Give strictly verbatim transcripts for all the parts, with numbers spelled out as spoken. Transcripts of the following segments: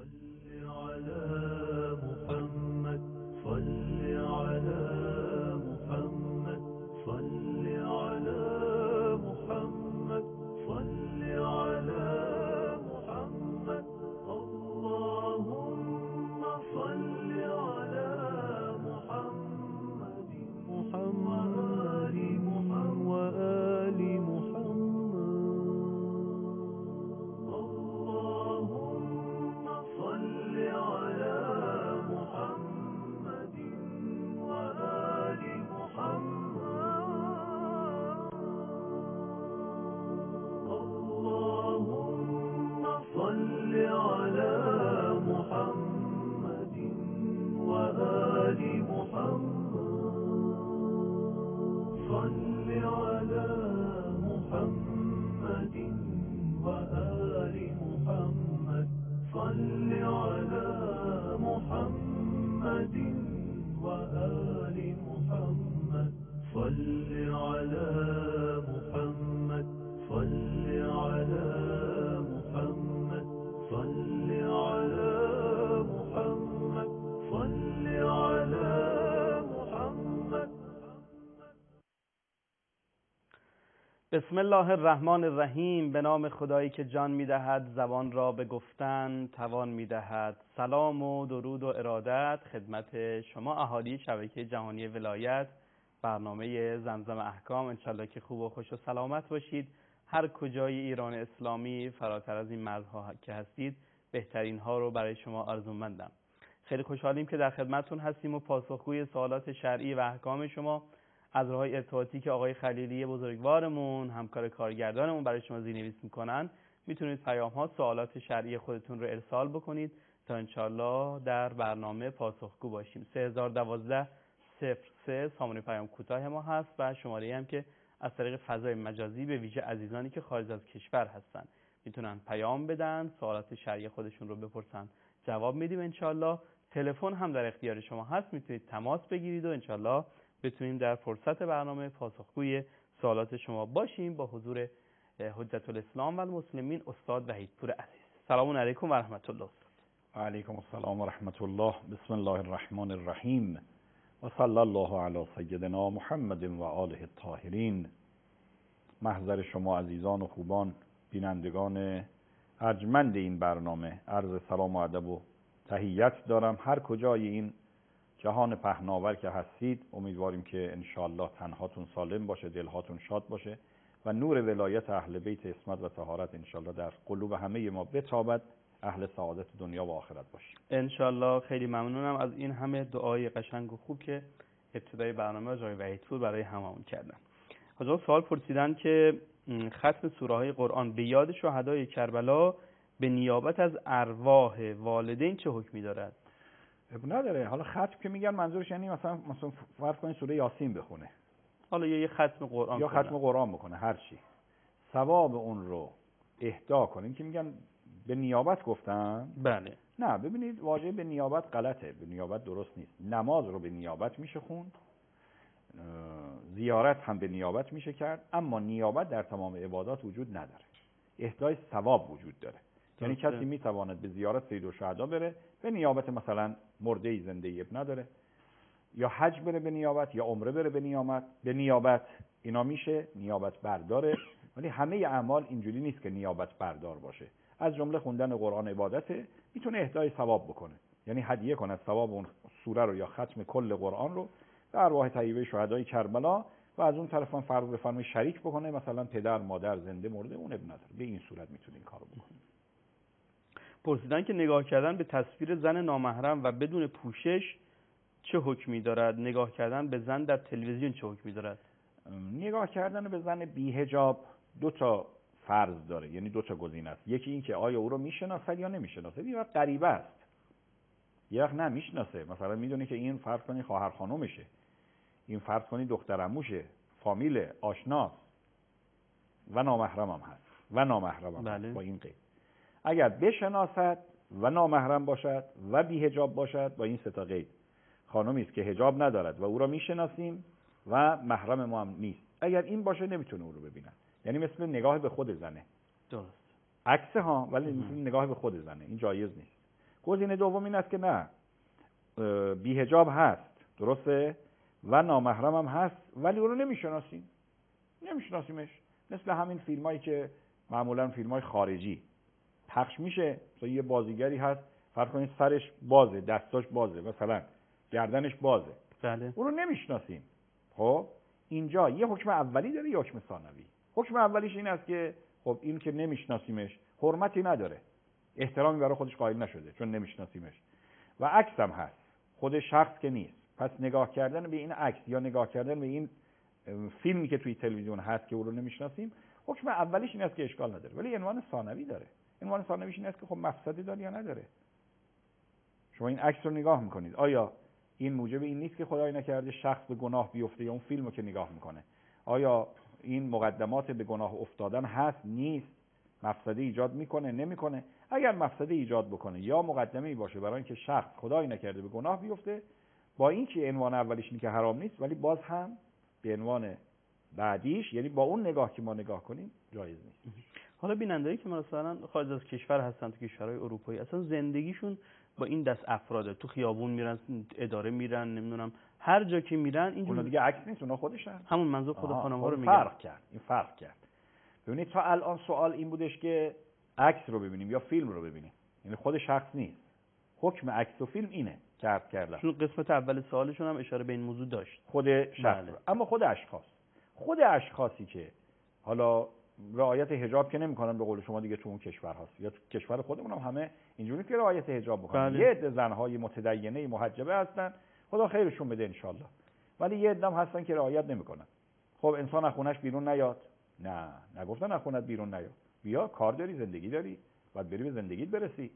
صل على محمد صل على محمد صل على محمد صل على محمد اللهم صل على محمد محمد وآل محمد اللهم صل على محمد وآل محمد اللهم صل على محمد وآل محمد صل على محمد وآل محمد صل على محمد وآل محمد صل على محمد صل على محمد صل على محمد صل على محمد. بسم الله الرحمن الرحیم. به نام خدایی که جان میدهد زبان را به گفتن توان میدهد. سلام و درود و ارادت خدمت شما اهالی شبکه جهانی ولایت، برنامه زمزم احکام. انشالله که خوب و خوش و سلامت باشید. هر کجای ایران اسلامی فراتر از این مرزها که هستید، بهترین ها رو برای شما آرزومندم. خیلی خوشحالیم که در خدمتتون هستیم و پاسخگوی سوالات شرعی و احکام شما از راه‌های ارتباطی که آقای خلیلی بزرگوارمون، همکار کارگردانمون، برای شما زیرنویس میکنن، میتونید پیام ها سوالات شرعی خودتون رو ارسال بکنید تا انشالله در برنامه پاسخگو باشیم. سه هزار و دوازده صفر سه سامانه پیام کوتاه ما هست و شماره هم که از طریق فضای مجازی به ویژه عزیزانی که خارج از کشور هستن میتونن پیام بدن، سوالات شرعی خودشون رو بپرسن، جواب میدیم انشالله. تلفن هم در اختیار شما هست، میتونید تماس بگیرید و انشالله بتونیم در فرصت برنامه پاسخگوی سوالات شما باشیم. با حضور حجت الاسلام و المسلمین استاد وحیدپور عزیز. سلام علیکم و رحمت الله. و علیکم السلام و رحمت الله. بسم الله الرحمن الرحیم و صلی الله علی سیدنا محمد و آله الطاهرین. محضر شما عزیزان و خوبان بینندگان ارجمند این برنامه عرض سلام و ادب و تحیت دارم. هر کجای این جهان پهناور که هستید، امیدواریم که انشاءالله تنهاتون سالم باشه، دلهاتون شاد باشه و نور ولایت اهل بیت عصمت و طهارت انشاءالله در قلوب همه ما بتابد، اهل سعادت دنیا و آخرت باشیم انشاءالله. خیلی ممنونم از این همه دعای قشنگ و خوب که ابتدای برنامه آقای وحیدپور برای هممون کردن. حالا سوال پرسیدن که ختم سوره های قرآن به یاد شهدای کربلا به نیابت از ارواح والدین چه حکمی دارد؟ نداره. حالا ختم که میگن منظورش یعنی مثلا مثلا فرض کنید سوره یاسین بخونه، حالا یه ختم قرآن یا ختم قرآن بکنه، هر چی ثواب اون رو اهدا کنین که میگن به نیابت گفتن. بله. نه، ببینید واژه به نیابت غلطه، به نیابت درست نیست. نماز رو به نیابت میشه خوند، زیارت هم به نیابت میشه کرد، اما نیابت در تمام عبادات وجود نداره. اهدای ثواب وجود داره. یعنی کسی میتواند به زیارت سید الشهدا بره به نیابت مثلا مرده زنده ای اب نداره، یا حج بره به نیابت، یا عمره بره به نیابت به نیابت اینا میشه نیابت برداره. ولی همه اعمال اینجوری نیست که نیابت بردار باشه. از جمله خوندن قرآن عبادته، میتونه اهدای ثواب بکنه، یعنی هدیه کنه ثواب اون سوره رو یا ختم کل قرآن رو به ارواح طیبه شهدای کربلا، و از اون طرف هم فرض بفرمایید شریک بکنه، مثلا پدر مادر زنده مرده اون اب نداره. به این صورت میتونه این کارو بکنه. پرسیدن که نگاه کردن به تصویر زن نامحرم و بدون پوشش چه حکمی دارد؟ نگاه کردن به زن در تلویزیون چه حکمی دارد؟ نگاه کردن به زن بی حجاب دو تا فرض داره، یعنی دو تا گزینه است. یکی این که آیا او رو میشناسد یا نمیشناسد. یه وقت غریبه است، یه وقت نمیشناسه. مثلا میدونی که این فرض کنی خواهر خانومشه، این فرض کنی دختر عموشه، فامیل آشناست و نامحرم هم هست و نامحرم هم بله. هست. با این قید اگر بشناسد و نامحرم باشد و بی حجاب باشد، با این سه تا قید، خانومی است که حجاب ندارد و او را میشناسیم و محرم ما هم نیست، اگر این باشه نمیتونه او رو ببینن. یعنی مثل نگاه به خود زنه. درست. عکس ها، ولی مثل نگاه به خود زنه، این جایز نیست. گزینه دوم این است که نه، بی‌حجاب هست، درسته، و نامحرم هم هست، ولی او رو نمیشناسیم، نمیشناسیمش. مثل همین فیلمایی که معمولا فیلمای خارجی پخش میشه، مثلا یه بازیگری هست، فرض کنید سرش بازه، دستاش بازه، مثلا گردنش بازه، بله. او رو نمیشناسیم. خب اینجا یه حکم اولی داره، یه حکم ثانوی. حکم اولیش این است که خب این که نمیشناسیمش حرمتی نداره، احترامی برای خودش قائل نشده چون نمیشناسیمش، و عکس هم هست، خود شخص که نیست. پس نگاه کردن به این عکس یا نگاه کردن به این فیلمی که توی تلویزیون هست که او رو نمیشناسیم، حکم اولیش این است که اشکال نداره. ولی عنوان ثانوی داره. عنوان ثانویش این است که خب مفسدی داره یا نداره. شما این عکس رو نگاه میکنید، آیا این موجب این نیست که خدای نکرده شخص به گناه بیفته، یا اون فیلمو که نگاه میکنه آیا این مقدمات به گناه افتادن هست نیست، مفسده ایجاد میکنه نمیکنه؟ اگر مفسده ایجاد بکنه یا مقدمه‌ای باشه برای اینکه شخص خدای نکرده به گناه بیفته، با اینکه عنوان اولیش اینه که حرام نیست، ولی باز هم به عنوان بعدیش، یعنی با اون نگاه که ما نگاه کنیم، جایز نیست. حالا بینندهایی که مثلا خارج از کشور هستن، تو کشورهای اروپایی، اصلا زندگیشون با این دست افراده، تو خیابون میرن، اداره میرن، نمیدونم هر جا که میرن اینجوری. اونا دیگه عکس نیست، اونا خودشن. همون منظور خود خانم‌ها رو میگم. فرق کرد، این فرق کرد. ببینید تا الان سوال این بودش که عکس رو ببینیم یا فیلم رو ببینیم، یعنی خود شخص نیست. حکم عکس و فیلم اینه که عرض کردم. چون قسمت اول سوالشون هم اشاره به این موضوع داشت، خود شخص. بله. اما خود اشخاص، خود اشخاصی که حالا رعایت حجاب که نمی‌کنن به قول شما دیگه، تو اون کشور هست یا تو کشور خودمون هم همه اینجوری که رعایت حجاب بکنن. بله. یه عده زن‌های متدینه محجبه هستن، خدا خیرشون بده ان شاءالله، ولی یه عده هستن که رعایت نمی‌کنن. خب انسان از خونش بیرون نیاد؟ نه، نگفتن از خونت بیرون نیاد. بیا، کار داری، زندگی داری، باید بری به زندگیت برسی،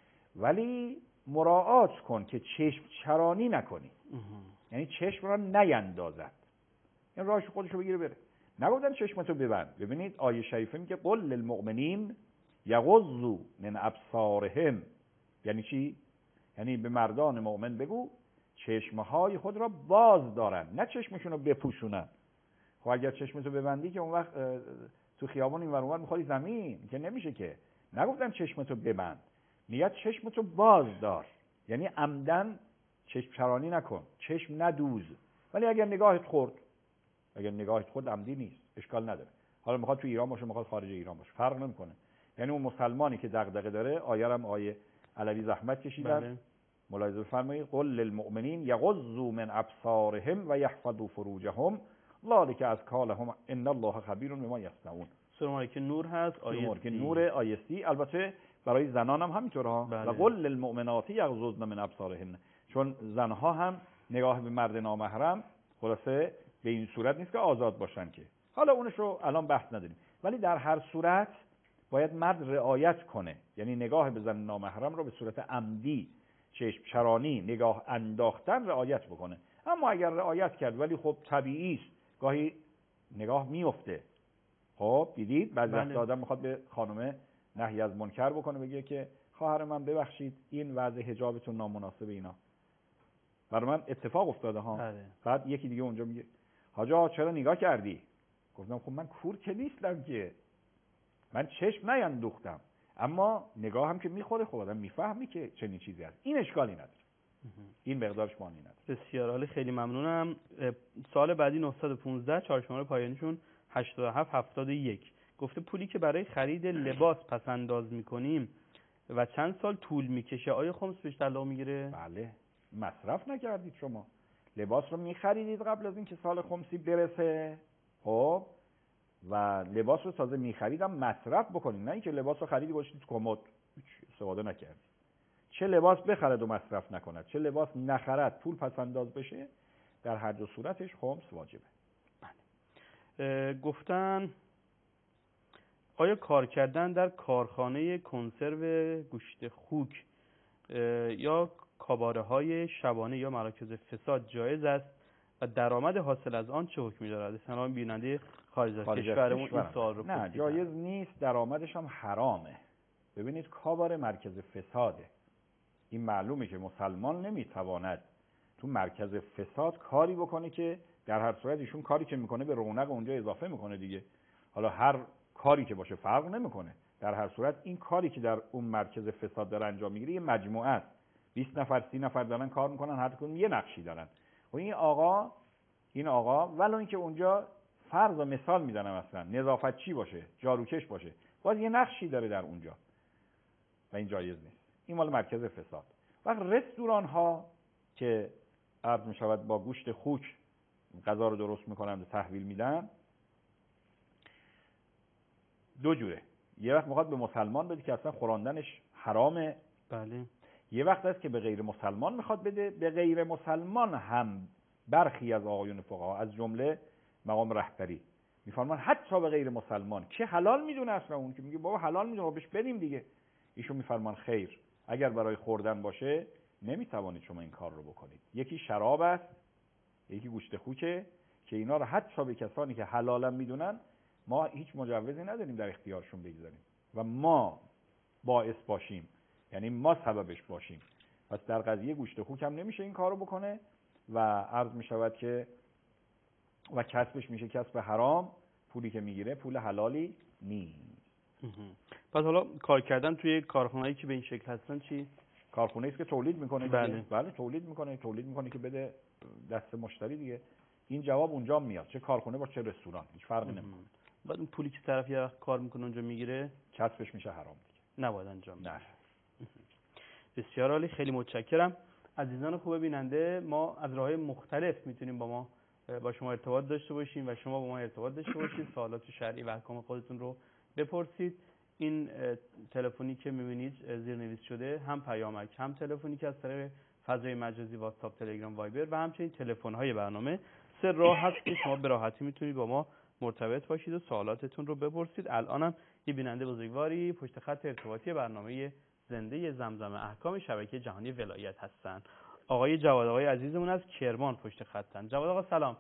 ولی مراعات کن که چشم چرانی نکنی. یعنی چشم را نیندازد، این راهش خودشو بگیره بره. نگفتن چشمتو ببند. ببینید آیه شریفه میگه قل للمؤمنین یغضوا من ابصارهم. یعنی چی؟ یعنی به مردان مؤمن بگو چشمهای خود را باز دارن، نه چشمشون رو بپوشونن. خب اگر چشمتو ببندی که اون وقت تو خیابون این ور اون ور میخوری زمین، که نمیشه که. نگفتن چشمتو ببند، میگه چشمتو باز دار، یعنی عمدن چشم چرانی نکن، چشم ندوز. ولی اگر نگاهت خورد، اگر نگاهت خورد عمدی نیست، اشکال نداره. حالا میخواد تو ایران باشه، میخواد خارج ایران باشه، فرق نمیکنه. یعنی اون مسلمانی که دغدغه داره، آیه هم آیه علوی زحمت کشیدن. بله. ملاحظه بفرمایید قل للمؤمنین یغضوا من ابصارهم و یحفظوا فروجهم ذلک ازکالهم ان الله خبیر بما یصنعون. سوره که نور هست، آیه که نور آیه سی. البته برای زنان هم همینطوره ها. بله. و قل للمؤمنات یغضضن من ابصارهن، چون زنها هم نگاه به مرد نامحرم خلاصه به این صورت نیست که آزاد باشن که. حالا اونش رو الان بحث نداریم، ولی در هر صورت باید مرد رعایت کنه، یعنی نگاه به زن نامحرم رو به صورت عمدی، چشم چرانی، نگاه انداختن رعایت بکنه. اما اگر رعایت کرد ولی خب طبیعی است، گاهی نگاه میفته. خب دیدید بعضی وقتا آدم میخواد به خانم نهی از منکر بکنه، بگه که خواهر من ببخشید این وضع حجابتون نامناسبه، اینا برای من اتفاق افتاده ها. بله. بعد یکی دیگه اونجا میگه حاجا چرا نگاه کردی؟ گفتم خب من کور که نیستم که، من چشم نیندوختم، اما نگاه هم که میخوره، خب آدم میفهمی که چنین چیزی هست. این اشکالی نداره، این مقدارش معنی نداره. بسیار عالی، خیلی ممنونم. سوال بعدی نهصد و پانزده، چهار شماره پایانیشون هشتاد و هفت هفتاد و یک، گفته پولی که برای خرید لباس پس انداز میکنیم و چند سال طول میکشه، آیا خمس بهش تعلق میگیره؟ بله، مصرف نکردید شما، لباس رو میخریدید قبل از اینکه سال خمسی برسه، خب و لباس رو تازه میخریدم مصرف بکنید، نه اینکه لباس رو خریدی گذاشتید تو کمد استفاده نکردید. چه لباس بخرد و مصرف نکند، چه لباس نخرد پول پس انداز بشه، در هر دو صورتش خمس واجبه. بله. گفتن آیا کار کردن در کارخانه کنسرو گوشت خوک یا کاباره های شبانه یا مراکز فساد جایز است و درآمد حاصل از آن چه حکمی دارد؟ سلام بیننده خارج از کشورمون این سوال رو نه پرسیدن. جایز نیست، درآمدش هم حرامه. ببینید کاباره مرکز فساده، این معلومه که مسلمان نمیتواند تو مرکز فساد کاری بکنه که در هر صورت ایشون کاری که میکنه به رونق اونجا اضافه میکنه دیگه. حالا هر کاری که باشه فرق نمیکنه، در هر صورت این کاری که در اون مرکز فساد داره انجام میگیره یه مجموعه است. بیست نفر سی نفر دارن کار میکنن، هر کدوم یه نقشی دارن. و این آقا این آقا ولو اینکه اونجا فرض و مثال میزنم اصلا نظافتچی باشه، جاروکش باشه، باز یه نقشی داره در اونجا و این جایز نیست. این مال مرکز فساد. وقت رستوران ها که عرض میشود با گوشت خوک غذا رو درست میکنن و تحویل میدن، دو جوره. یه وقت میخواد به مسلمان بده که اصلا خوراندنش حرامه. بله. یه وقت هست که به غیر مسلمان میخواد بده. به غیر مسلمان هم برخی از آقایون فقها از جمله مقام رهبری میفرمان حتی به غیر مسلمان که حلال میدونه، اصلا اون که میگه بابا حلال میدونه بهش بدیم دیگه، ایشون میفرمان خیر، اگر برای خوردن باشه نمیتوانید شما این کار رو بکنید. یکی شراب است، یکی گوشت خوکه که اینا رو حتی به کسانی که حلالا میدونن ما هیچ مجوزی نداریم در اختیارشون بگذاریم و ما باعث باشیم، یعنی ما سببش باشیم. پس در قضیه گوشت خوک هم نمیشه این کارو بکنه و عرض میشود که و کسبش میشه کسب حرام، پولی که میگیره پول حلالی نیست. پس حالا کار کردن توی کارخونه‌ای که به این شکل هستن چی؟ کارخونه است که تولید میکنه. بله. بله تولید میکنه، تولید میکنه که بده دست مشتری دیگه. این جواب اونجا میاد، چه کارخونه باشه چه رستوران، هیچ فرقی نمیکنه. بعد اون پولی که طرف یه وقت کار میکنه اونجا میگیره کسبش میشه حرام دیگه، نباید انجام بده. نه. بسیار عالی، خیلی متشکرم. عزیزان خوب بیننده، ما از راه‌های مختلف میتونیم با ما با شما ارتباط داشته باشیم و شما با ما ارتباط داشته باشید، سوالات شرعی و احکام خودتون رو بپرسید. این تلفنی که می‌بینید زیرنویس شده هم پیامک هم تلفنی که از طریق فضای مجازی واتساپ، تلگرام، وایبر و همچنین تلفن‌های برنامه سه راه هست که شما به راحتی میتونید با ما مرتبط باشید و سوالاتتون رو بپرسید. الانم یه بیننده بزرگواری پشت خط ارتباطی برنامه زنده زمزم احکام شبکه جهانی ولایت هستن. آقای جواد، آقای عزیزمون از کرمان پشت خطن. جواد آقا سلام.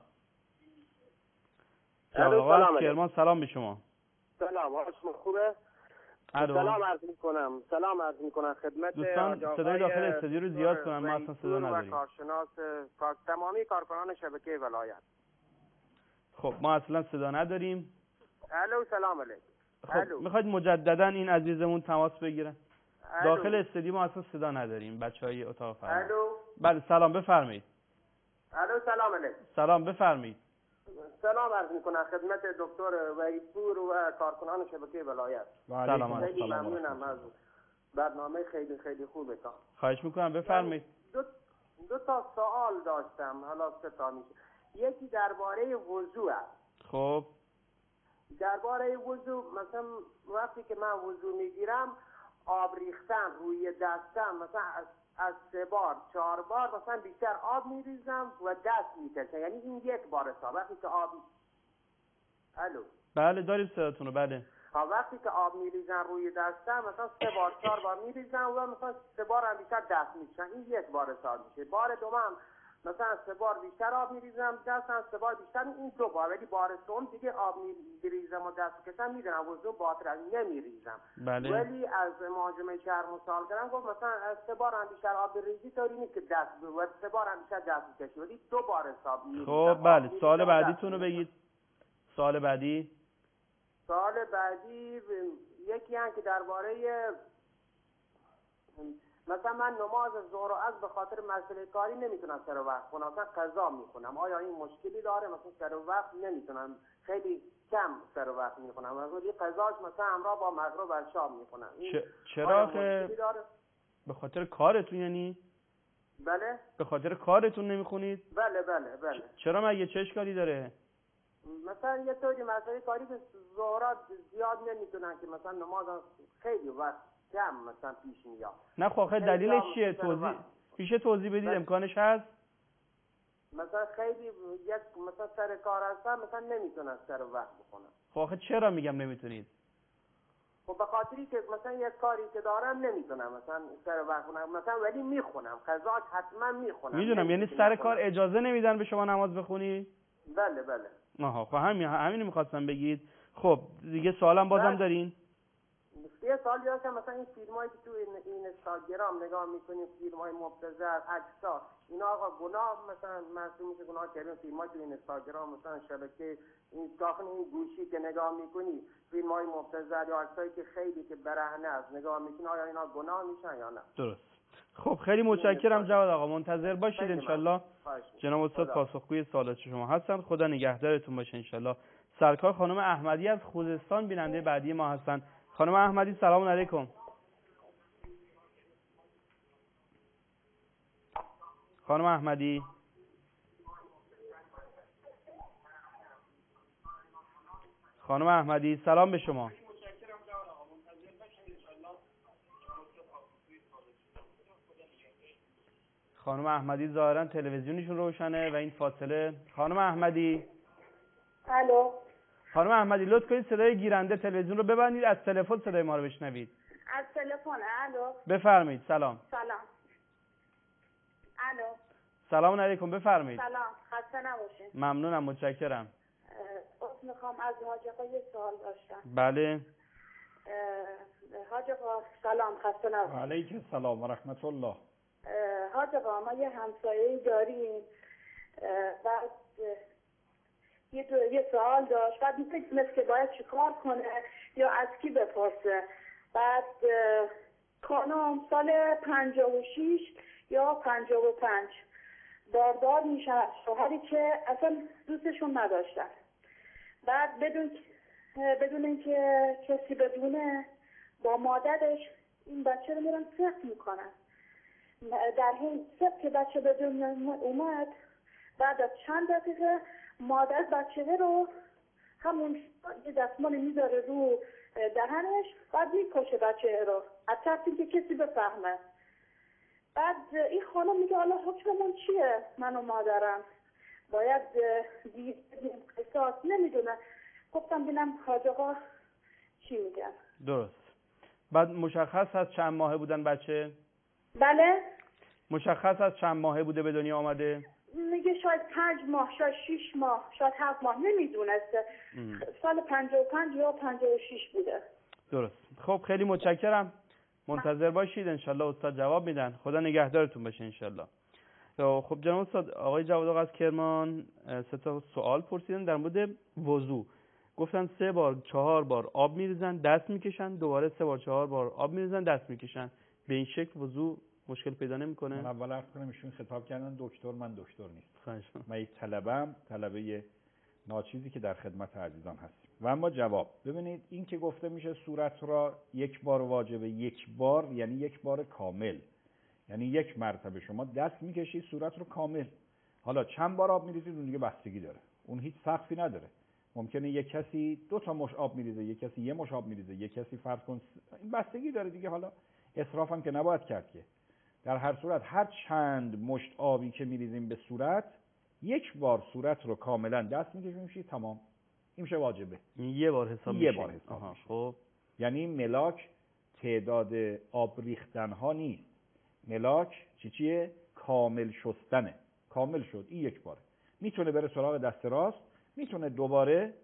جواد آقا از کرمان، سلام به شما. سلام، حال شما خوبه؟ الو. سلام عرض میکنم سلام عرض میکنم خدمت دوستان صدای داخل استودیو رو زیاد کنن، ما اصلا صدا نداریم. و کارشناس کار تمامی کارکنان شبکه ولایت. خب ما اصلا صدا نداریم. الو سلام علیکم. خب میخواید مجددا این عزیزمون تماس بگیرن؟ داخل استودیو ما اصلا صدا نداریم، بچهای اتاق فرمان. الو. بله سلام بفرمایید. الو سلام علیکم. سلام بفرمایید. سلام عرض میکنم خدمت دکتر وحیدپور و کارکنان شبکه ولایت. سلام. خیلی ممنونم از برنامه خیلی خیلی خوبتون. خواهش میکنم بفرمایید. دو, دو تا سوال داشتم، حالا سه تا میشه. یکی درباره وضو است. خب درباره وضو، مثلا وقتی که من وضو میگیرم آب ریختن روی دستم، مثلا از از سه بار چهار بار مثلا بیشتر آب میریزم و دست میکشم، یعنی این یک بار حساب. وقتی که آب الو بله داریم صداتون رو. بله وقتی که آب میریزم روی دستم مثلا سه بار چهار بار میریزم و مثلا سه بار هم بیشتر دست میکشم، این یک بار حساب میشه. بار دوم مثلا سه بار بیشتر آب میریزم دستم، سه بار بیشتر، این دو بار. ولی بار سوم دیگه آب میریزم و دست کشم میدونم وضو باطل نمیریزم. بله. ولی از مهاجم شهر مسائل کردم گفت مثلا از سه بار هم بیشتر آب بریزی طوری نیست که دست بود، سه بار هم بیشتر دست کشی، ولی دو بار حساب میریزم. خب بله سوال بعدیتون رو بگید. سوال بعدی سوال بعدی یکی هم که درباره مثلا من نماز ظهر و عصر به خاطر مسئله کاری نمیتونم سر وقت کنم، مثلا قضا میکنم، آیا این مشکلی داره؟ مثلا سر وقت نمیتونم، خیلی کم سر وقت میکنم، مثلا قضاش مثلا همراه با مغرب و شام میکنم. چرا که به خاطر کارتون؟ یعنی بله به خاطر کارتون نمیخونید؟ بله بله بله. چرا مگه چه اشکالی داره؟ مثلا یه طوری مسئله کاری که ظهرات زیاد نمیتونن که مثلا نماز خیلی وقت کم مثلا پیش میاد. نه خب آخه دلیلش چیه؟ توضیح میشه توضیح بدید؟ بله. امکانش هست؟ مثلا خیلی یک مثلا سر کار هستم مثلا نمیتونم سر وقت بکنم. خب آخه چرا میگم نمیتونید؟ خب به خاطری که مثلا یک کاری که دارم نمیتونم مثلا سر وقت کنم، مثلا ولی میخونم، قضاش حتما میخونم. میدونم، یعنی سر کار اجازه نمیدن به شما نماز بخونی؟ بله بله. آها خب همین همین میخواستم بگید. خب دیگه سوالم بازم دارین؟ یه سال داشتم مثلا این فیلمایی که تو این اینستاگرام نگاه میکنیم، فیلمای مبتذل، عکس‌ها، اینا آقا گناه مثلا محسوب میشه گناه کردن؟ فیلمایی تو اینستاگرام مثلا شبکه این داخل این گوشی که نگاه میکنی فیلمای مبتذل یا عکسایی که خیلی که برهنه است نگاه میکنی، آیا اینا گناه میشن یا نه؟ درست. خب خیلی متشکرم جواد آقا، منتظر باشید انشالله جناب استاد پاسخگوی سوالات شما هستن. خدا نگهدارتون باشه انشالله. سرکار خانم احمدی از خوزستان بیننده بعدی ما هستن. خانم احمدی سلام علیکم. خانم احمدی خانم احمدی سلام به شما. خانم احمدی ظاهرا تلویزیونشون روشنه و این فاصله. خانم احمدی الو. خانم احمدی لطف کنید صدای گیرنده تلویزیون رو ببندید، از تلفن صدای ما رو بشنوید. از تلفن. الو. بفرمایید. سلام. سلام. الو. سلام علیکم. بفرمایید. سلام. خسته نباشین. ممنونم. متشکرم. اصلا میخوام از حاج آقا یه سوال داشتم. بله. حاج آقا سلام، خسته نباشین. علیکم السلام و رحمت الله. حاج آقا ما یه همسایه‌ای داریم، بعد یه دو یه سوال داشت، بعد می‌فکر که باید چیکار کنه یا از کی بپرسه. بعد خانم سال پنجاه و شش یا پنجاه و پنج باردار میشن از شوهری که اصلا دوستشون نداشتن. بعد بدون بدون اینکه کسی بدونه با مادرش این بچه رو میرن سخت میکنن. در حین سخت که بچه بدون اومد، بعد از چند دقیقه مادر بچه رو همون یه دستمال میذاره رو دهنش، بعد میکشه بچه رو از ترس اینکه کسی بفهمه. بعد این خانم میگه حالا حکممون چیه؟ من و مادرم باید دیگه قصاص نمیدونه. گفتم بینم حاج آقا چی میگن. درست. بعد مشخص هست چند ماهه بودن بچه؟ بله. مشخص هست چند ماهه بوده به دنیا آمده؟ میگه شاید پنج ماه، شاید شیش ماه، شاید هفت ماه، نمیدونسته. سال پنجاه و پنج یا پنجاه و شش بوده. درست. خب خیلی متشکرم. منتظر باشید انشالله استاد جواب میدن. خدا نگهدارتون باشه انشالله. خب جناب استاد، آقای جواد آقا از کرمان سه تا سوال پرسیدن در مورد وضو. گفتن سه بار چهار بار آب میریزن دست میکشن، دوباره سه بار چهار بار آب میریزن دست میکشن. به این شکل وضو مشکل پیدا نمیکنه؟ من اول عرض کنم ایشون خطاب کردن دکتر، من دکتر نیستم. خواهش من یک طلبه‌ام، طلبه ناچیزی که در خدمت عزیزان هستیم. و اما جواب، ببینید این که گفته میشه صورت را یک بار واجبه، یک بار یعنی یک بار کامل، یعنی یک مرتبه شما دست میکشید صورت رو کامل. حالا چند بار آب میریزید اون دیگه بستگی داره، اون هیچ سقفی نداره. ممکنه یک کسی دو تا مش آب میریزه، یک کسی یه مش آب میریزه، یک کسی فرض کن این بستگی داره دیگه. حالا اسراف هم که نباید کرد که. در هر صورت هر چند مشت آبی که میریزیم به صورت، یک بار صورت رو کاملا دست میکشیم میشه تمام. این میشه واجبه. یه بار حساب میشه. یه میشه. بار حساب آها. میشه. خب یعنی ملاک تعداد آب ریختن ها نیست. ملاک چی چیه؟ کامل شستنه. کامل شد این یک باره. میتونه بره سراغ دست راست، میتونه دوباره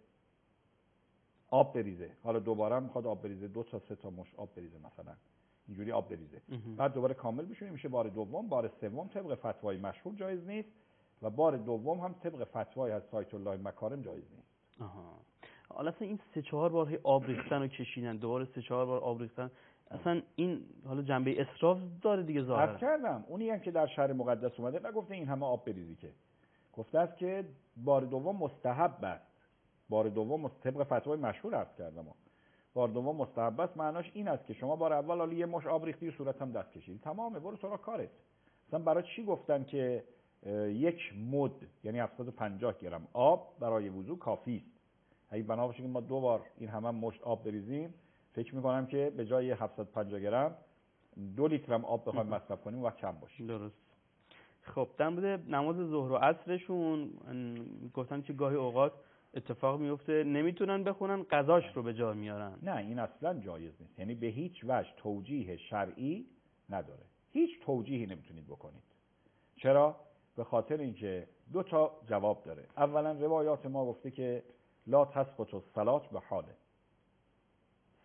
آب بریزه. حالا دوباره هم میخواد آب بریزه، دو تا سه تا مش آب بریزه مثلا. اینجوری آب بریزه. بعد دوباره کامل بشه، میشه بار دوم. بار سوم طبق فتوای مشهور جایز نیست و بار دوم هم طبق فتوای از آیت الله مکارم جایز نیست. آها. حالا اصلا این سه چهار بار آب ریختن و کشیدن، دوباره سه چهار بار آب ریختن، اصلا این حالا جنبه اسراف داره دیگه ظاهرا. عرض کردم اونی هم که در شهر مقدس اومده نگفته این همه آب بریزی، که گفته است که بار دوم مستحب است. بار دوم طبق فتوای مشهور عرض کردم. بار دوم مستحب است معناش این است که شما بار اول حالا یه مش آب ریختی و صورت هم دست کشیدی، تمامه، برو سراغ کارت. مثلا برای چی گفتن که یک مد یعنی هفتصد و پنجاه گرم آب برای وضو کافی است؟ اگه بنا باشه که ما دو بار این همه مشت آب بریزیم، فکر می‌کنم که به جای هفتصد و پنجاه گرم دو لیتر هم آب بخوایم مصرف کنیم وقت کم باشه. درست. خب در مورد نماز ظهر و عصرشون گفتن که گاهی اوقات اتفاق میفته نمیتونن بخونن، قضاش رو به جا میارن. نه این اصلا جایز نیست، یعنی به هیچ وجه توجیه شرعی نداره. هیچ توجیهی نمیتونید بکنید. چرا؟ به خاطر اینکه دو تا جواب داره. اولا روایات ما گفته که لا تسقط الصلاة به حاله،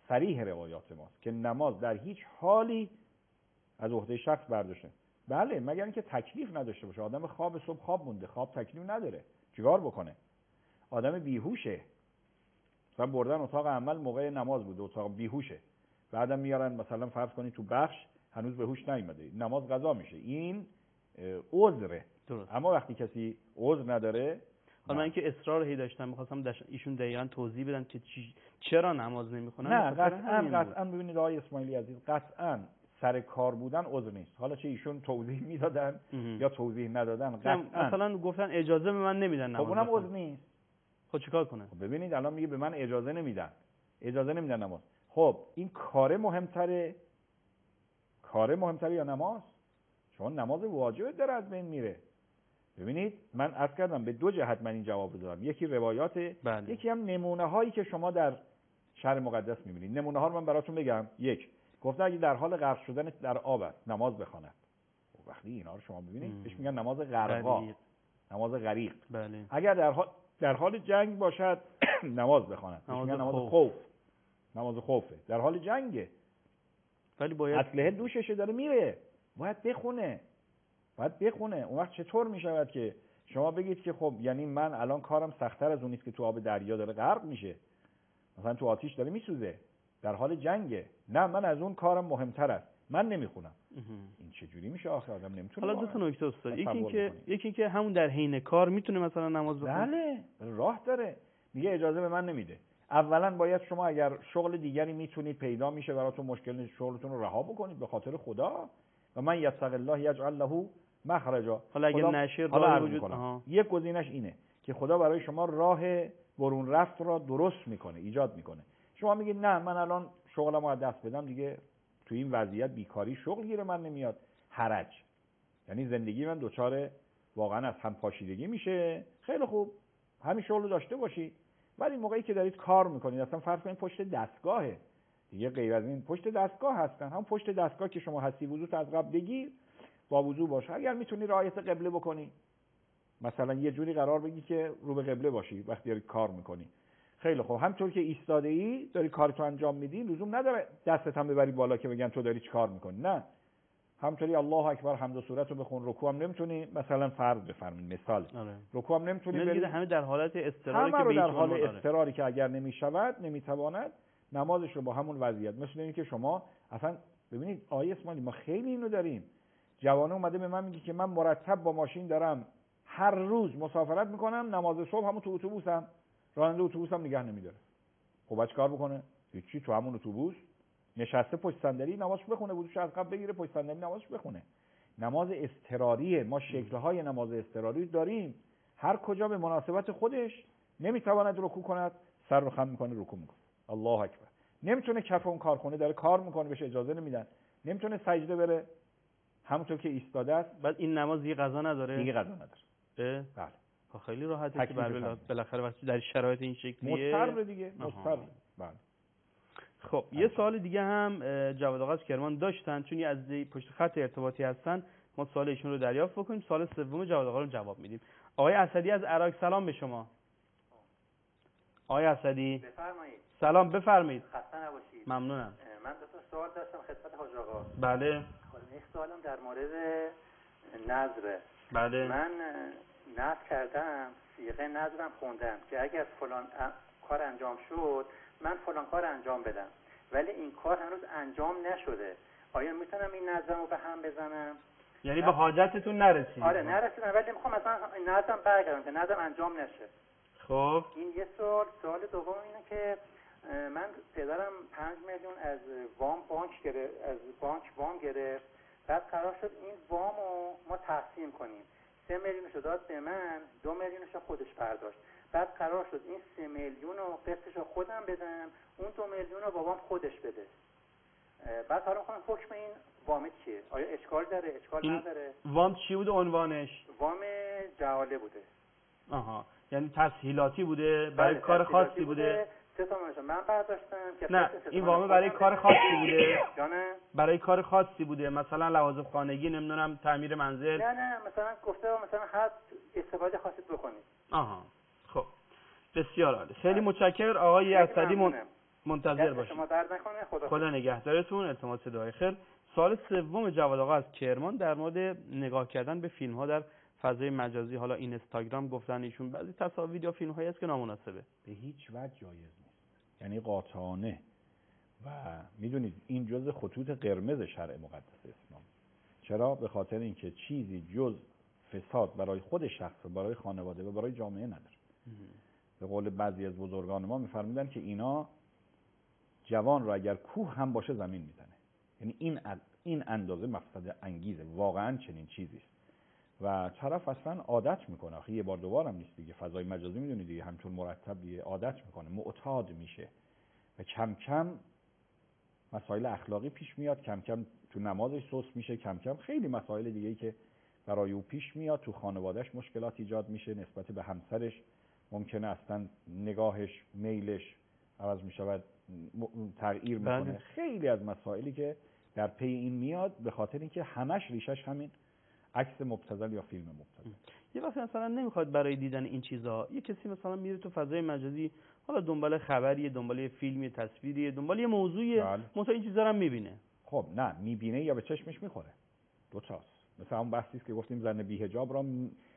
صریح روایات ماست که نماز در هیچ حالی از عهده شخص برداشته. بله مگر اینکه تکلیف نداشته باشه. آدم خواب صبح خواب مونده، خواب تکلیف نداره، چیکار بکنه؟ آدم بیهوشه، مثلا بردن اتاق عمل موقع نماز بوده، اتاق بیهوشه، بعدم میارن مثلا فرض کنید تو بخش هنوز به هوش نیومده، نماز قضا میشه، این عذره. درست. اما وقتی کسی عذر نداره، حالا من اینکه اصرار هی داشتم می‌خواستم دش... ایشون دقیقاً توضیح بدن که چی... چرا نماز نمی‌خونن. نه قطعاً قطعاً ببینید آقای اسماعیلی عزیز، قطعاً سر کار بودن عذر نیست. حالا چه ایشون توضیح میدادن یا توضیح ندادن، قطعاً مثلا گفتن اجازه به من نمیدن نماز. خب اونم عذر نیست. خب چیکار کنه؟ خب ببینید الان میگه به من اجازه نمیدن، اجازه نمیدن نماز. خب این کار مهمتره، کار مهمتره یا نماز؟ چون نماز واجب داره از بین میره. ببینید من عرض کردم به دو جهت من این جواب رو دادم، یکی روایات، بله. یکی هم نمونه هایی که شما در شرع مقدس میبینید. نمونه ها رو من براتون بگم. یک، گفته اگه در حال غرق شدن در آب است نماز بخواند. وقتی اینا رو شما ببینید بهش میگن نماز غرقا، نماز غریق. بله. اگر در حال در حال جنگ باشد نماز بخواند، بهش میگن نماز خوف. خوف نماز خوفه، در حال جنگه، ولی باید اسلحه دوششه داره میره، باید بخونه، باید بخونه. اون وقت چطور میشود که شما بگید که خب یعنی من الان کارم سخت‌تر از اونیست که تو آب دریا داره غرق میشه، مثلا تو آتیش داره میسوزه، در حال جنگه، نه من از اون کارم مهمتر است، من نمیخونم. این چه جوری میشه آخه؟ آدم نمیتونه. حالا دو تا نکته استاد، یکی اینکه یکی اینکه همون در حین کار میتونه مثلا نماز بخونه. بله راه داره، میگه اجازه به من نمیده. اولا باید شما اگر شغل دیگری میتونید پیدا میشه براتون مشکل شغلتون رو رها بکنید به خاطر خدا. و من یتق الله یجعل له مخرجا. حالا اگه نشه راه وجود یک گزینش اینه که خدا برای شما راه برون رفت را درست میکنه، ایجاد میکنه. شما میگید نه من الان شغلمو از دست بدم دیگه، تو این وضعیت بیکاری شغل گیر من نمیاد، حرج، یعنی زندگی من دچار واقعا از هم پاشیدگی میشه. خیلی خوب همین شغل رو داشته باشی، ولی موقعی که دارید کار میکنید اصلا فرض کنید پشت دستگاهه دیگه، غیر از این پشت دستگاه هستن، هم پشت دستگاه که شما هستی وضوت از قبل بگیر، با وضو باش. اگر میتونی رعایت قبله بکنی، مثلا یه جوری قرار بگی که رو به قبله باشی وقتی داری کار میکنی، خیلی خوب. همونطور که ایستاده ای داری کارتو انجام میدی، لزوم نداره دستت هم ببری بالا که بگن تو داری چی کار میکنی، نه، همونطوری الله اکبر حمد و سورت رو بخون. رکوع هم نمیتونی مثلا فرض بفرمایید مثال، رکوع هم نمیتونی بری، همه در حالت اضطراری که در حال اضطراری که اگر نمیشود نمیتواند نمازش رو با همون وضعیت، مثل اینکه شما اصلا ببینید آیه اسماعیلی ما خیلی اینو داریم. جوانه اومده به من میگه که من مرتب با ماشین دارم هر روز مسافرت میکنم، نماز صبح همون تو اتوبوسم، راننده اتوبوسم نگه نمیداره. خب باید چیکار بکنه؟ هیچی، تو همون اتوبوس نشسته پشت صندلی نمازش بخونه، وضوش از قبل بگیره پشت صندلی نمازش بخونه. نماز اضطراریه، ما شکل‌های نماز اضطراری داریم، هر کجا به مناسبت خودش. نمیتواند رکوع کند، سر رو خم میکنه رکوع میکنه، الله اکبر. نمیتونه کف اون کارخونه داره کار میکنه بهش اجازه نمیدن، نمیتونه سجده بره، همونطور که ایستاده است. بعد این نماز دیگه قضا نداره، دیگه قضا نداره. بله خیلی راحته که بالاخره وقتی در شرایط این شکلیه مضطر دیگه، مضطر. بله. خب یه سوال دیگه هم جواد آقا از کرمان داشتن، چون از پشت خط ارتباطی هستن، ما سوال ایشون رو دریافت بکنیم، سوال سوم جواد آقا رو جواب میدیم. آقای اسدی از عراق، سلام به شما. آقای اسدی بفرمایید. سلام، بفرمایید. خسته نباشید. ممنونم. من دو تا سوال داشتم خدمت حاج آقا. بله. یک سوالم در مورد نذر. بله. من نذر کردم، صیغه نذرم خوندم که اگر فلان کار انجام شد من فلان کار انجام بدم، ولی این کار هنوز انجام نشده. آیا میتونم این نذرم رو به هم بزنم؟ یعنی به حاجتتون نرسید؟ آره نرسیدم، ولی میخوام مثلا نذرم برگردم که نذرم انجام نشه. خب این یه سوال. سوال دوم اینه که من پدرم پنج میلیون از وام بانک گرفت، از بانک وام گرفت، بعد قرار شد این وامو ما تقسیم کنیم. سه میلیونش رو داد به من، دو میلیونش رو خودش برداشت. بعد قرار شد این سه میلیون رو قسطش رو خودم بدم، اون دو میلیون رو بابام خودش بده. بعد حالا میخوام حکم این وام چیه؟ آیا اشکال داره، اشکال نداره؟ وام چی بود عنوانش؟ وام جعاله بوده. آها، یعنی تسهیلاتی بوده، برای کار خاصی بوده. سه تا من برداشتم که نه این وامه برای کار خاصی بوده. جانه؟ برای کار خاصی بوده، مثلا لوازم خانگی، نمیدونم تعمیر منزل. نه نه مثلا گفته مثلا هر استفاده خاصی بکنید. آها خب بسیار عالی، خیلی متشکرم آقای اسدی. من منتظر باشید. شما درد نکنه. خدا خدا نگهدارتون. التماس دعای خیر. سوال سوم جواد آقا از کرمان در مورد نگاه کردن به فیلم ها در فضای مجازی، حالا اینستاگرام گفتن ایشون بعضی تصاویر یا فیلم هایی است که نامناسبه. به هیچ وجه جایز نیست، یعنی قاطعانه. و میدونید این جزء خطوط قرمز شرع مقدس اسلام. چرا؟ به خاطر اینکه چیزی جز فساد برای خود شخص و برای خانواده و برای جامعه نداره. به قول بعضی از بزرگان ما میفرمودن که اینا جوان رو اگر کوه هم باشه زمین میزنه. یعنی این این اندازه مفسده انگیزه، واقعا چنین چیزی است. و طرف اصلا عادت میکنه. آخه یه بار دوبار هم نیست دیگه. فضای مجازی میدونید دیگه همچون مرتب دیگه عادت میکنه، معتاد میشه و کم کم مسائل اخلاقی پیش میاد، کم کم تو نمازش سست میشه، کم کم خیلی مسائل دیگه‌ای که برای او پیش میاد. تو خانوادهش مشکلات ایجاد میشه، نسبت به همسرش ممکنه اصلا نگاهش، میلش عوض میشود، تغییر میکنه. بله. خیلی از مسائلی که در پی این میاد به خاطر اینکه همش ریشش همین عکس مبتذل یا فیلم مبتذل. یه وقتی مثلا نمیخواد برای دیدن این چیزها، یه کسی مثلا میره تو فضای مجازی، حالا دنبال خبری، دنبال فیلمی، تصویری، دنبال یه موضوعی، بله. مثلا این چیزا رو هم میبینه. خب نه، میبینه یا به چشمش میخوره. دو تاست. مثلا اون بحثی که گفتیم زن بی حجاب را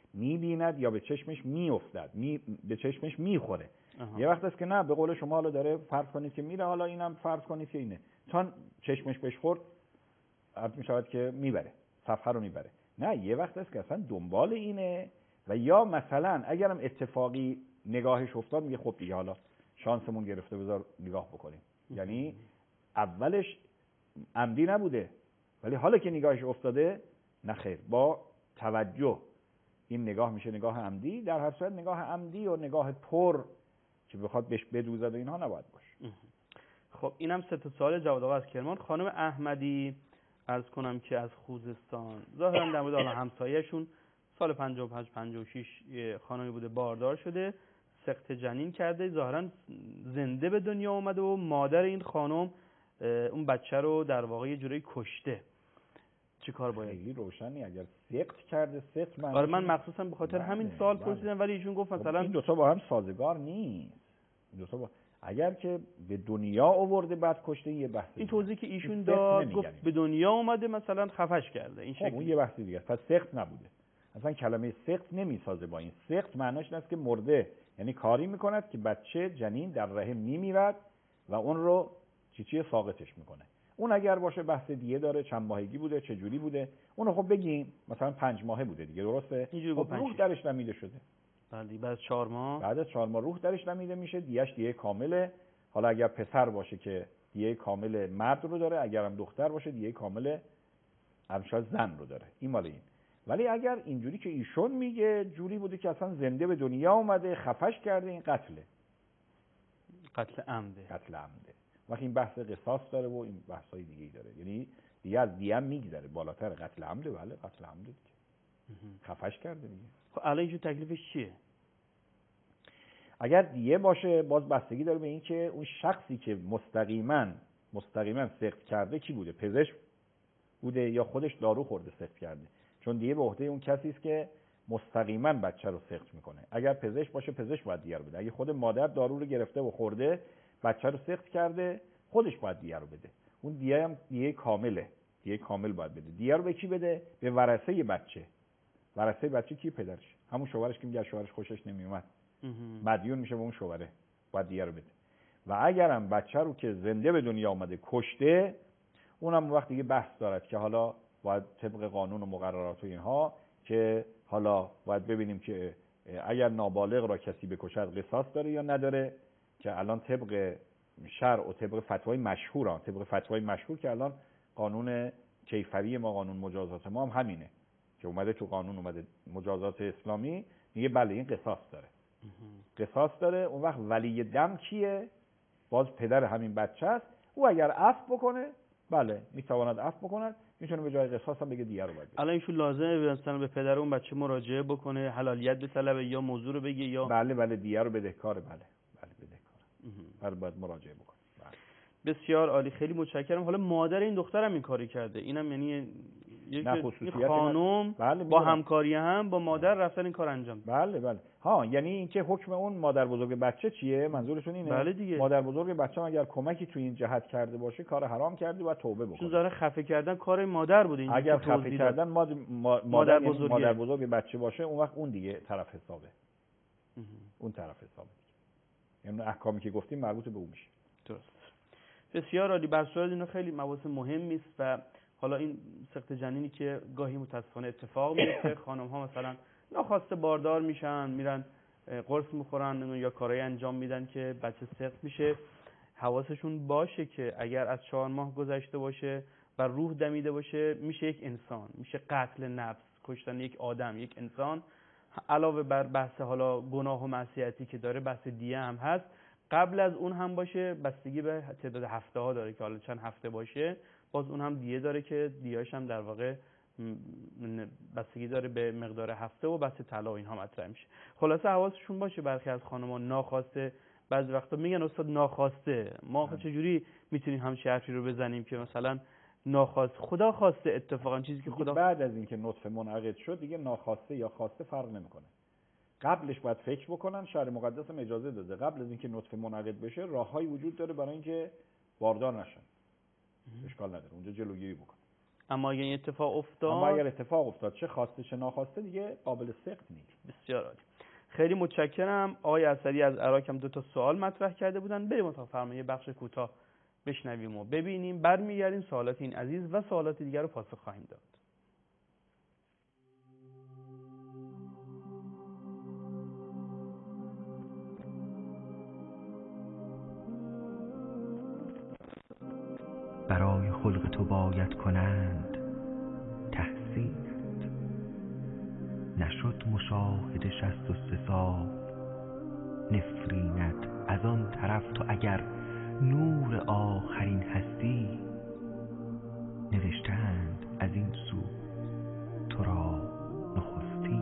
میبیند یا به چشمش میافتد، می به چشمش میخوره. یه وقت است که نه، به قول شما حالا داره فرض کنید که میره، حالا اینم فرض کنید که اینه، چون چشمش بهش خورد عرض میشود که میبره، صفحه رو میبره. نه، یه وقت است که اصلا دنبال اینه و یا مثلا اگرم اتفاقی نگاهش افتاد میگه خب دیگه حالا شانسمون گرفته بذار نگاه بکنیم. یعنی اولش عمدی نبوده ولی حالا که نگاهش افتاده نه خیر، با توجه این نگاه میشه نگاه عمدی. در هر صورت نگاه عمدی و نگاه پر که بخواد بهش بدوزد و اینها نباید باشه. خب اینم سه تا سوال جواد آقا از کرمان. خانم احمدی عرض کنم که از خوزستان، ظاهرا در مورد حالا همسایه‌شون سال پنجاه و پنج پنجاه و شش خانمی بوده باردار شده، سقط جنین کرده، ظاهرا زنده به دنیا اومده و مادر این خانم اون بچه رو در واقع یه جوری کشته. چه کار باید؟ خیلی روشنی. اگر سقط کرده، سقط معنی آره من مخصوصا به خاطر همین سوال پرسیدم، ولی ایشون گفت مثلا این دو تا با هم سازگار نیست. این دو تا با... اگر که به دنیا آورده بعد کشته، یه بحث. این توضیحی که ایشون داد گفت به دنیا اومده مثلا خفش کرده، این شکلی. خب اون یه بحث دیگه است. پس سقط نبوده. اصلا کلمه سقط نمیسازه با این. سقط معناش این است که مرده، یعنی کاری میکند که بچه جنین در رحم میمیرد و اون رو چی چی ساقطش میکنه. اون اگر باشه بحث دیگه داره، چند ماهگی بوده، چه جوری بوده، اونو خب بگیم مثلا پنج ماهه بوده دیگه، درسته؟ خب روح درش نمیده شده. بله بعد از چهار ماه بعد از چهار ماه روح درش نمیده میشه، دیهش دیه کامله. حالا اگر پسر باشه که دیه کامل مرد رو داره، اگر هم دختر باشه دیه کامل همشا زن رو داره. این مال این. ولی اگر اینجوری که ایشون میگه جوری بوده که اصلا زنده به دنیا اومده خفش کرده، این قتله. قتل عمده. قتل عمده. وقتی این بحث قصاص داره و این بحثای دیگه ای داره، یعنی دیگه از دیه میگذره بالاتر. قتل عمده، بله قتل عمده دیگه. خفش کرده دیگه. خب الان اینجور تکلیفش چیه؟ اگر دیه باشه باز بستگی داره به این که اون شخصی که مستقیما مستقیما سقط کرده کی بوده، پزشک بوده یا خودش دارو خورده سقط کرده. چون دیه به عهده اون کسی است که مستقیما بچه رو سقط میکنه. اگر پزشک باشه پزشک باید دیه رو بده. اگه خود مادر دارو رو گرفته و خورده بچه رو سقط کرده، خودش باید دیه رو بده. اون دیه هم دیه کامله، دیه کامل باید بده. دیه رو به کی بده؟ به ورثه بچه. ورثه بچه کی؟ پدرش. همون شوهرش که میگه شوهرش خوشش نمیومد مدیون میشه به اون شوهره، باید دیه رو بده. و اگرم بچه رو که زنده به دنیا آمده کشته، اونم وقتی دیگه بحث دارد که حالا باید طبق قانون و مقررات و اینها که حالا باید ببینیم که اگر نابالغ را کسی بکشد قصاص داره یا نداره، که الان طبق شرع و طبق فتوای مشهور ها طبق فتوای مشهور که الان قانون کیفری ما، قانون مجازات ما هم همینه که اومده تو قانون، اومده مجازات اسلامی میگه بله این قصاص داره. قصاص داره. اون وقت ولی دم کیه؟ باز پدر همین بچه است. او اگر عفو بکنه بله میتواند عفو بکند، میتونه به جای قصاص هم بگه دیگه رو بده. الان ایشون لازمه مثلا به پدر اون بچه مراجعه بکنه، حلالیت بطلبه یا موضوع رو بگه یا بله بله دیگه رو بدهکاره. بله بله بدهکاره. بله باید مراجعه بکنه. بله. بسیار عالی، خیلی متشکرم. حالا مادر این دخترم این کاری کرده، اینم یعنی یک نه خصوصیت خانم بله با همکاری هم با مادر رفتن این کار انجام. بله بله ها، یعنی اینکه حکم اون مادر بزرگ بچه چیه؟ منظورشون اینه بله دیگه. مادر بزرگ بچه اگر کمکی تو این جهت کرده باشه کار حرام کرده و توبه بکنه. چون ظاهر خفه کردن کار مادر بوده. این اگر خفه کردن ماد... مادر, مادر, بزرگ مادر بزرگ بچه باشه اون وقت اون دیگه طرف حسابه. اه. اون طرف حسابه. یعنی احکامی که گفتیم مربوط به اون میشه. درست. بسیار عالی. بر صورت اینا خیلی مباحث مهمی است و حالا این سقط جنینی که گاهی متاسفانه اتفاق میفته، خانم ها مثلا ناخواسته باردار میشن، میرن قرص میخورن یا کارهای انجام میدن که بچه سقط میشه. حواسشون باشه که اگر از چهار ماه گذشته باشه و روح دمیده باشه میشه یک انسان، میشه قتل نفس، کشتن یک آدم، یک انسان. علاوه بر بحث حالا گناه و معصیتی که داره، بحث دیه هم هست. قبل از اون هم باشه، بستگی به تعداد هفته ها داره که حالا چند هفته باشه، باز اون هم دیه داره که دیهاش هم در واقع بستگی داره به مقدار هفته و بحث طلا و اینها مطرح میشه. خلاصه حواسشون باشه. برخی از خانم‌ها ناخواسته بعضی وقتا میگن استاد ناخواسته. ما چجوری میتونیم همچین حرفی رو بزنیم که مثلا ناخواست خدا خواسته؟ اتفاقا چیزی که خدا بعد از اینکه نطفه منعقد شد دیگه ناخواسته یا خواسته فرق نمیکنه. قبلش باید فکر بکنن. شرع مقدس هم اجازه داده قبل از اینکه نطفه منعقد بشه راههایی وجود داره برای اینکه باردار نشن. اشکال نداره اونجا جلوگیری بکن. اما اگه این اتفاق افتاد، اما اگر اتفاق افتاد چه خواسته چه ناخواسته دیگه قابل سقط نیست. بسیار عالی. خیلی متشکرم. آقای اسدی از عراق هم دو تا سوال مطرح کرده بودن. بریم اتاق فرمایش بخش کوتاه بشنویم و ببینیم، برمیگردیم سوالات این عزیز و سوالات دیگر رو پاسخ خواهیم داد. برای خلق تو باید کنند تحسین، نشد مشاهده شست و سه سال نفرینت از آن طرف تو اگر نور آخرین هستی، نوشتند از این سو تو را نخستین.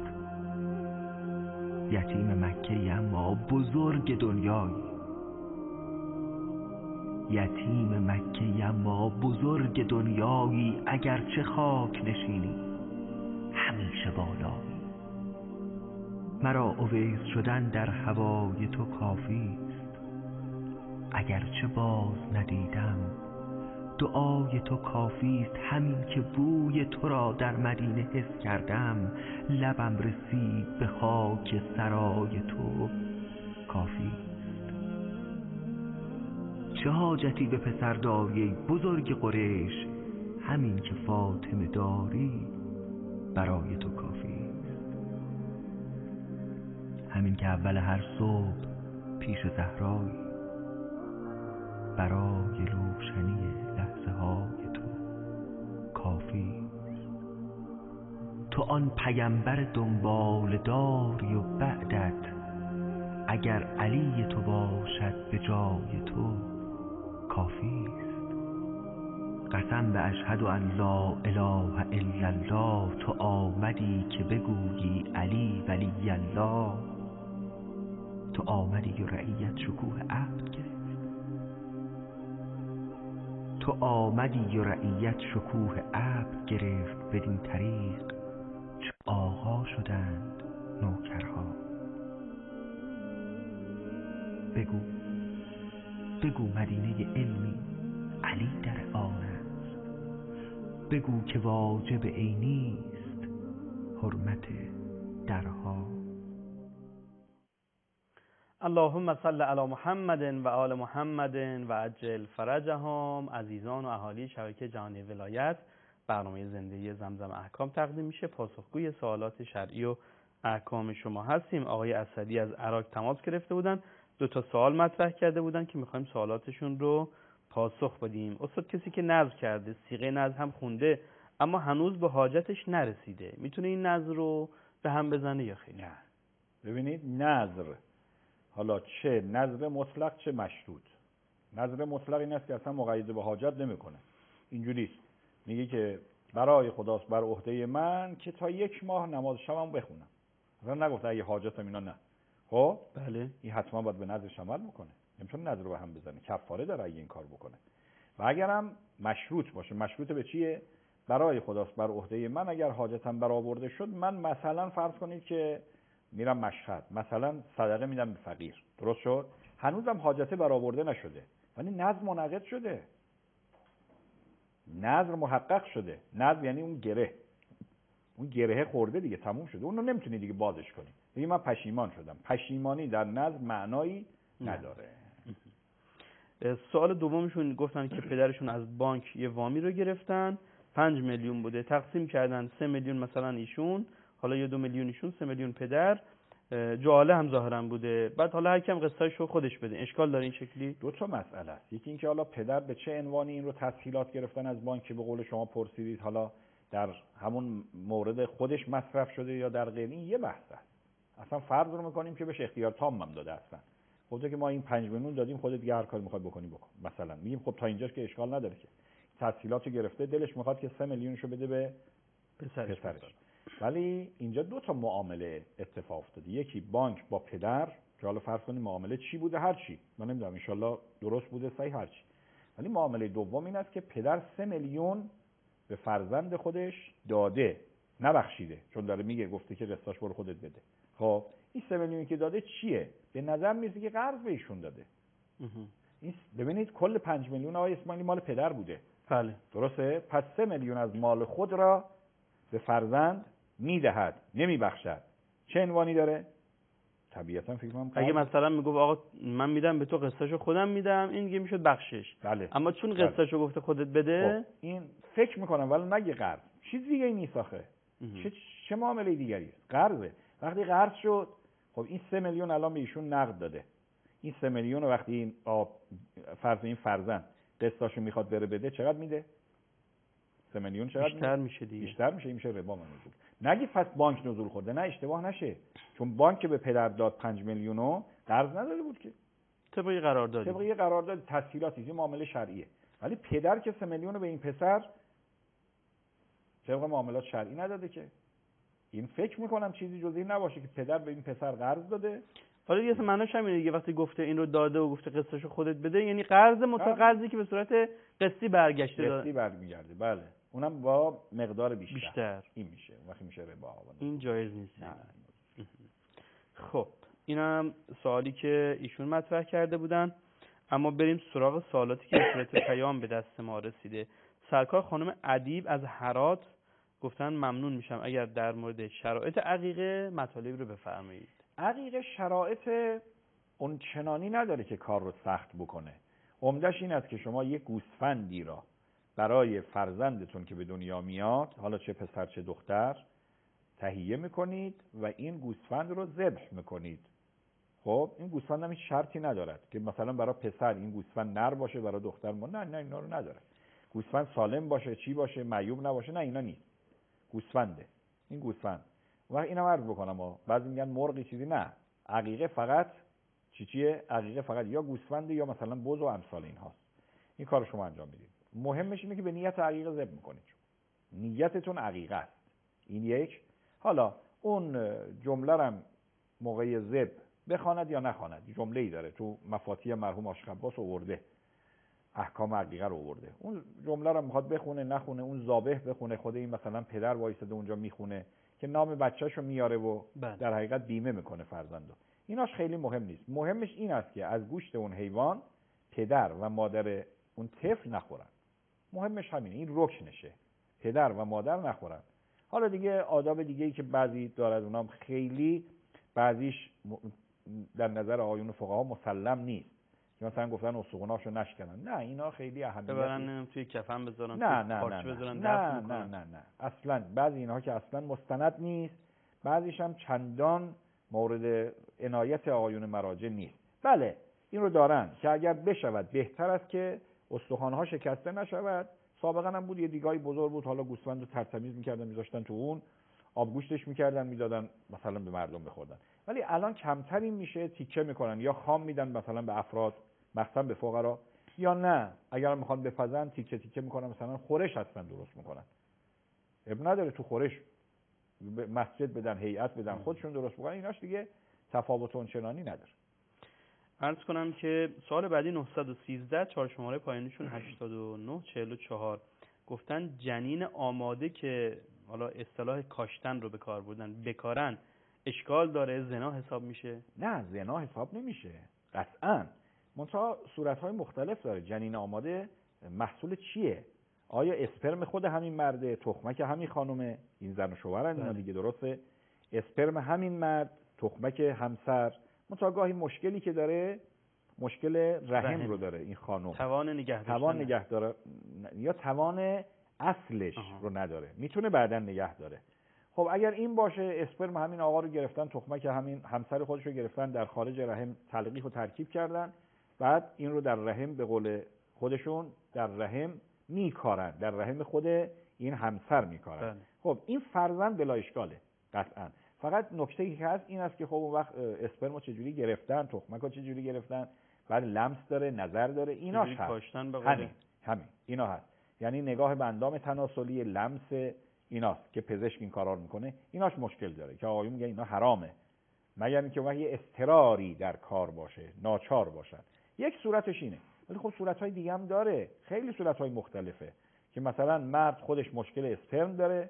یتیم مکه اما بزرگ دنیایی، یتیم مکه اما بزرگ دنیایی، اگرچه خاک نشینی همیشه بالایی. مرا اویس شدن در هوای تو کافی است، اگرچه باز ندیدم دعای تو کافی است. همین که بوی تو را در مدینه حس کردم، لبم رسید به خاک سرای تو کافی است. چه حاجتی به پسر داری بزرگ قریش، همین که فاطمه داری برای تو کافی است. همین که اول هر صبح پیش زهرایی، برای روشنی لحظه های تو کافی است. تو آن پیمبر دنبال داری و بعدت اگر علی تو باشد به جای تو کافی است. قسم به اشهد ان لا اله الا الله، تو آمدی که بگویی علی ولی الله. تو آمدی و رعیت شکوه عبد گرفت، تو آمدی و رعیت شکوه عبد گرفت. بدین طریق چه آقا شدند نوکرها. بگو بگو مدینه علمی علی در آن است، بگو که واجب عینی است حرمت درها. اللهم صل علی محمد و آل محمد و عجل فرجهم. عزیزان و اهالی شبکه جهانی ولایت، برنامه زنده زمزم احکام تقدیم میشه. پاسخگوی سوالات شرعی و احکام شما هستیم. آقای اسدی از عراق تماس گرفته بودن، دو تا سوال مطرح کرده بودن که میخوایم سوالاتشون رو پاسخ بدیم. استاد کسی که نذر کرده، صیغه نذر هم خونده اما هنوز به حاجتش نرسیده، میتونه این نذر رو به هم بزنه یا خیر؟ نه. ببینید نذر، حالا چه نذر مطلق چه مشروط. نذر مطلق این است که اصلا مقید به حاجت نمیکنه. اینجوریست، میگه که برای خداست بر عهده من که تا یک ماه نماز شبم بخونم. اصلا نگفته اگه حاجتم اینا نه. خب بله، این حتما باید به نذرش عمل بکنه. نمیتونه نذر رو به هم بزنه، کفاره داره اگه این کار بکنه. و اگرم مشروط باشه، مشروط به چیه؟ برای خداست بر عهده من، اگر حاجتم برآورده شد من مثلا فرض کنید که میرم مشهد، مثلا صدقه میدم به فقیر، درست شد؟ هنوزم حاجته برآورده نشده ولی نذر منعقد شده، نذر محقق شده. نذر یعنی اون گره، اون گره خورده دیگه، تموم شده، اون رو نمیتونی دیگه بازش کنی. دیگه من پشیمان شدم. پشیمانی در نذر معنایی نداره. سوال دومشون گفتن که پدرشون از بانک یه وامی رو گرفتن، پنج میلیون بوده، تقسیم کردن، سه میلیون مثلا ایشون، حالا یه دو میلیون ایشون، سه میلیون پدر، جاله هم ظاهرا بوده. بعد حالا هر کم قسطاشو خودش بده. اشکال داره این شکلی؟ دو تا مسئله است. یکی اینکه حالا پدر به چه عنوانی این رو تسهیلات گرفتن از بانک که به قول شما پرسیدید، حالا در همون مورد خودش مصرف شده یا در غیر، این یه بحث است. اصلا فرض رو میکنیم که بهش اختیار تام هم داده اصلا. خب که ما این پنج میلیون دادیم، خودت دیگه هر کاری میخوای بکنی بکن. مثلا میگیم خب تا اینجاش که اشکال نداره که تسهیلاتو گرفته، دلش میخواد که سه میلیونشو بده به پسرش. پسرش. ولی اینجا دو تا معامله اتفاق افتاده. یکی بانک با پدر، که حالا فرض کنیم معامله چی بوده، هر چی، من نمیدونم، ان شاءالله درست بوده، صحیح، هر چی. ولی معامله دوم این است که پدر سه میلیون به فرزند خودش داده، نبخشیده، چون داره میگه گفته که قسطاش برو خودت بده. خب این سه میلیونی که داده چیه؟ به نظر میاد که قرض به ایشون داده. این ببینید کل پنج میلیون آقای اسماعیلی مال پدر بوده. بله. درسته؟ پس سه میلیون از مال خود را به فرزند میدهد، نمیبخشد. چه عنوانی داره؟ طبیعتا فکر کنم اگه مثلا میگفت آقا من میدم به تو، قسطاشو خودم میدم، این دیگه میشد بخشش. بله. اما چون قسطاشو گفته خودت بده، خب این فکر میکنم ولی نگه قرض، چیز دیگه ای نیست آخه. چه چه معامله دیگری است؟ قرضه. وقتی قرض شد، خب این سه میلیون الان به ایشون نقد داده. این سه میلیون وقتی این فرض این فرزند قسطاشو میخواد بره بده، چقدر میده؟ سه میلیون چقدر بیشتر میده؟ میشه دیگه. بیشتر میشه، این میشه ربا نزول. نگید پس بانک نزول خورده، نه اشتباه نشه، چون بانک به پدر داد پنج میلیونو قرض نداده بود که، طبق قرارداد، طبق یه قرارداد تسهیلاتی، یه معامله شرعیه. ولی پدر که سه میلیون رو به این پسر طبق معاملات شرعی نداده که. این فکر میکنم چیزی جز این نباشه که پدر به این پسر قرض داده. حالا دیگه معناش همینه دیگه، وقتی گفته این رو داده و گفته قسطاشو خودت بده، یعنی قرض متقاضی که به صورت قسطی برگشته داره. قسطی برمیگرده، بله، اونم با مقدار بیشتر. بیشتر این میشه وقتی میشه ربا. این جایز نیست. خب اینم سوالی که ایشون مطرح کرده بودن. اما بریم سراغ سوالاتی که به صورت پیام به دست ما رسیده. سرکار خانم ادیب از هرات گفتن ممنون میشم اگر در مورد شرایط عقیقه مطالب رو بفرمایید. عقیقه شرایط اون چنانی نداره که کار رو سخت بکنه. عمدش این است که شما یک گوسفندی را برای فرزندتون که به دنیا میاد، حالا چه پسر چه دختر، تهیه میکنید و این گوسفند رو ذبح میکنید. خب این گوسفند هم هیچ شرطی ندارد که مثلا برای پسر این گوسفند نر باشه، برای دختر ما نه نه اینا رو نداره. گوسفند سالم باشه، چی باشه، معیوب نباشه، نه اینا نیست. گوسفنده این گوسفند. و اینم عرض بکنم ها، بعضی میگن مرغی چیزی، نه، عقیقه فقط چی چیه؟ عقیقه فقط یا گوسفند یا مثلا بز و امثال اینهاست. این کارو شما انجام میدید. مهمش اینه که به نیت عقیقه ذبح میکنید. نیتتون عقیقه است. این یک. حالا اون جمله رو موقع ذبح بخواند یا نخواند، جمله‌ای داره تو مفاتیح مرحوم عاشق عباس آورده، احکام عقیقه رو آورده. اون جمله رو میخواد بخونه نخونه، اون ذابح بخونه، خود این مثلا پدر وایساده اونجا میخونه که نام بچه‌شو میاره و بله. در حقیقت بیمه میکنه فرزندو. ایناش خیلی مهم نیست. مهمش این است که از گوشت اون حیوان پدر و مادر اون طفل نخورن. مهمش همینه، این رکنشه، پدر و مادر نخورن. حالا دیگه آداب دیگه‌ای که بعضی دارد اونام خیلی بعضیش در نظر آقایون فقها مسلم نیست، که مثلا گفتن استخوناشو نشکنن. نه اینا خیلی اهمیت ببرن توی کفن بذارن، نه توی نه پارچه نه بذارن، نه دفن نه نه نه اصلا. بعضی اینها که اصلا مستند نیست، بعضیش هم چندان مورد عنایت آقایون مراجع نیست. بله این رو دارن که اگر بشود بهتر است که استخوان‌ها شکسته نشود. سابقا هم بود یه دیگای بزرگ بود، حالا گوسفند رو ترتمیز می‌کردن می‌ذاشتن تو اون، آبگوشتش می‌کردن میدادن مثلا به مردم بخوردن. ولی الان کمتر این میشه، تیکه میکنن یا خام میدن مثلا به افراد، مثلا به فقرا، یا نه اگر میخوان بپزن تیکه تیکه میکنن، مثلا خورش هستن درست میکنن. اب نداره تو خورش مسجد بدن، هیئت بدن، خودشون درست میکنن. ایناش دیگه تفاوت اونچنانی نداره. عرض کنم که سوال بعدی نهصد و سیزده، چهار شماره پایینشون هشتاد و نه چهل و چهار. گفتن جنین آماده که حالا اصطلاح کاشتن رو به کار بردن بکارن اشکال داره، زنا حساب میشه؟ نه زنا حساب نمیشه قطعاً، منتها صورت‌های مختلف داره. جنین آماده محصول چیه؟ آیا اسپرم خود همین مرده، تخمک همین خانومه، این زن و شوهرن اینا دیگه، درسته؟ اسپرم همین مرد، تخمک همسر. منتها گاهی مشکلی که داره مشکل رحم, رحم. رو داره این خانم، توان نگه داشتن توان نگه داره یا توان اصلش آها. رو نداره، میتونه بعداً نگه داره. خب اگر این باشه، اسپرم همین آقا رو گرفتن، تخمک همین همسر خودش رو گرفتن، در خارج رحم تلقیح و ترکیب کردن، بعد این رو در رحم به قول خودشون در رحم میکارن، در رحم خود این همسر میکارن. خب این فرزند بلا اشکاله قطعاً. فقط نکته‌ای که هست این است که خب اون وقت اسپرم رو چجوری گرفتن، تخمک رو چجوری گرفتن، بعد لمس داره، نظر داره، ایناش هست. همین همین اینا هست. یعنی نگاه به اندام تناسلی، لمس، ایناست که پزشک این کارا رو میکنه. ایناش مشکل داره که آقایون میگن اینا حرامه، مگر اینکه وقتی یه اضطراری در کار باشه، ناچار باشن. یک صورتش اینه، ولی خب صورت‌های دیگه هم داره، خیلی صورت‌های مختلفه که مثلا مرد خودش مشکل اسپرم داره،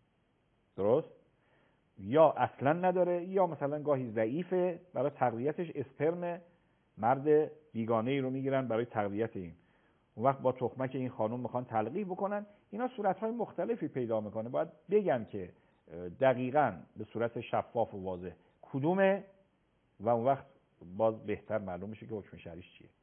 درست؟ یا اصلا نداره، یا مثلا گاهی ضعیفه، برای تقویتش اسپرم مرد بیگانه ای رو میگیرن برای تقویت این. اون وقت با تخمک این خانم میخوان تلقیح بکنن. اینا صورت‌های مختلفی پیدا میکنه. باید بگم که دقیقاً به صورت شفاف و واضح کدومه و اون وقت باز بهتر معلوم میشه که حکم شرعیش چیه.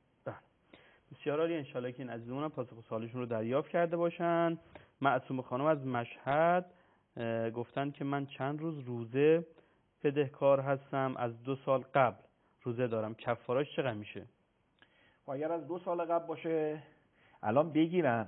بسیار عالی. انشالله که این عزیزمون پاسخ سوالشون رو دریافت کرده باشن. معصومه خانم از مشهد گفتن که من چند روز روزه بدهکار هستم، از دو سال قبل روزه دارم، کفاراش چقدر میشه؟ و اگر از دو سال قبل باشه الان بگیرن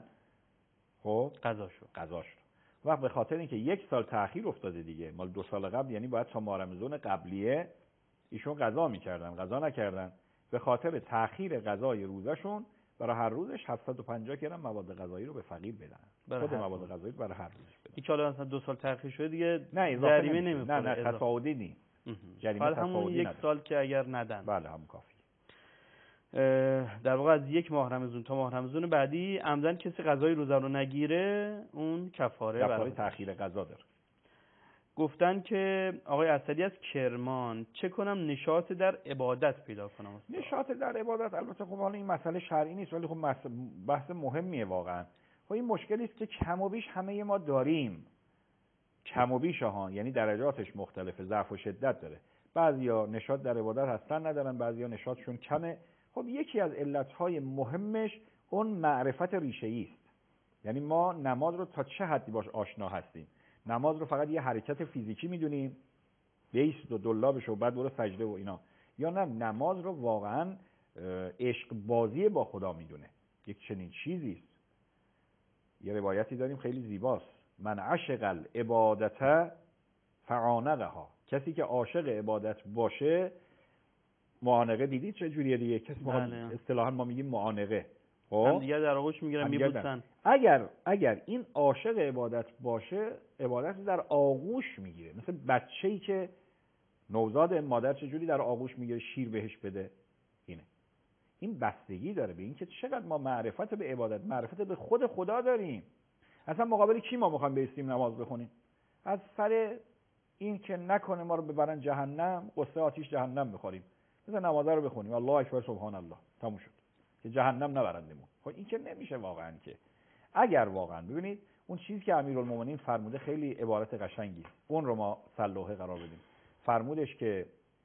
خب قضاشو قضاشو وقت به خاطر اینکه یک سال تأخیر افتاده دیگه، مال دو سال قبل، یعنی باید تا ماه رمضان قبلیه ایشون قضا میکردن، قضا نکردن، به خاطر تأخیر قضای روزشون برای هر روزش هفتصد و پنجاه گرم مواد غذایی رو به فقیر بدن. خود مواد غذایی برای هر روزش بدن. این که حالا مثلا دو سال تأخیر شده دیگه نه جریمه نمیخوره. نه نه تصاعدی نیست. جریمه همون یک نداره. سال که اگر ندن بله هم کافی. در واقع از یک ماه رمضان تا ماه رمضان بعدی عمدن کسی غذای روزه رو نگیره، اون کفاره برای تأخیر غذا داره. گفتن که آقای اسدی از کرمان چه کنم نشاط در عبادت پیدا کنم؟ نشاط در عبادت البته خب حالا این مسئله شرعی نیست، ولی خب بحث مهمیه واقعا. خب این مشکلی است که کم و بیش همه ما داریم، کم و بیش ها، یعنی درجاتش مختلفه، ضعف و شدت داره. بعضیا نشاط در عبادت هستن ندارن، بعضیا نشاطشون کمه. خب یکی از علتهای مهمش اون معرفت ریشه‌ای است. یعنی ما نماز رو تا چه حدی باش آشنا هستیم؟ نماز رو فقط یه حرکت فیزیکی میدونیم، بیست و دلابش و بعد برو سجده و اینا، یا نه نماز رو واقعا عشق بازی با خدا میدونه، یک چنین چیزی است. یه روایتی داریم خیلی زیباست، من عشق العبادت فعانقها، کسی که عاشق عبادت باشه، معانقه دیدید چه جوریه دیگه، کسی ما اصطلاحا ما میگیم معانقه، هم دیگه در آغوش میگیرن میبوسن. اگر اگر این عاشق عبادت باشه، عبادت در آغوش میگیره، مثل بچه‌ای که نوزاد مادر چجوری در آغوش میگیره شیر بهش بده. اینه این بستگی داره به این که چقدر ما معرفت به عبادت، معرفت به خود خدا داریم. اصلا مقابل کی ما میخوایم بیستیم نماز بخونیم؟ از سر این که نکنه ما رو ببرن جهنم، قصه آتیش جهنم میخوریم، مثلا نماز رو بخونیم الله اکبر سبحان الله، تموم شد که جهنم نبرندمون. خب این که نمیشه واقعا. که اگر واقعا ببینید اون چیزی که امیرالمومنین فرموده خیلی عبارت قشنگی، اون رو ما سلوحه قرار بدیم. فرمودش که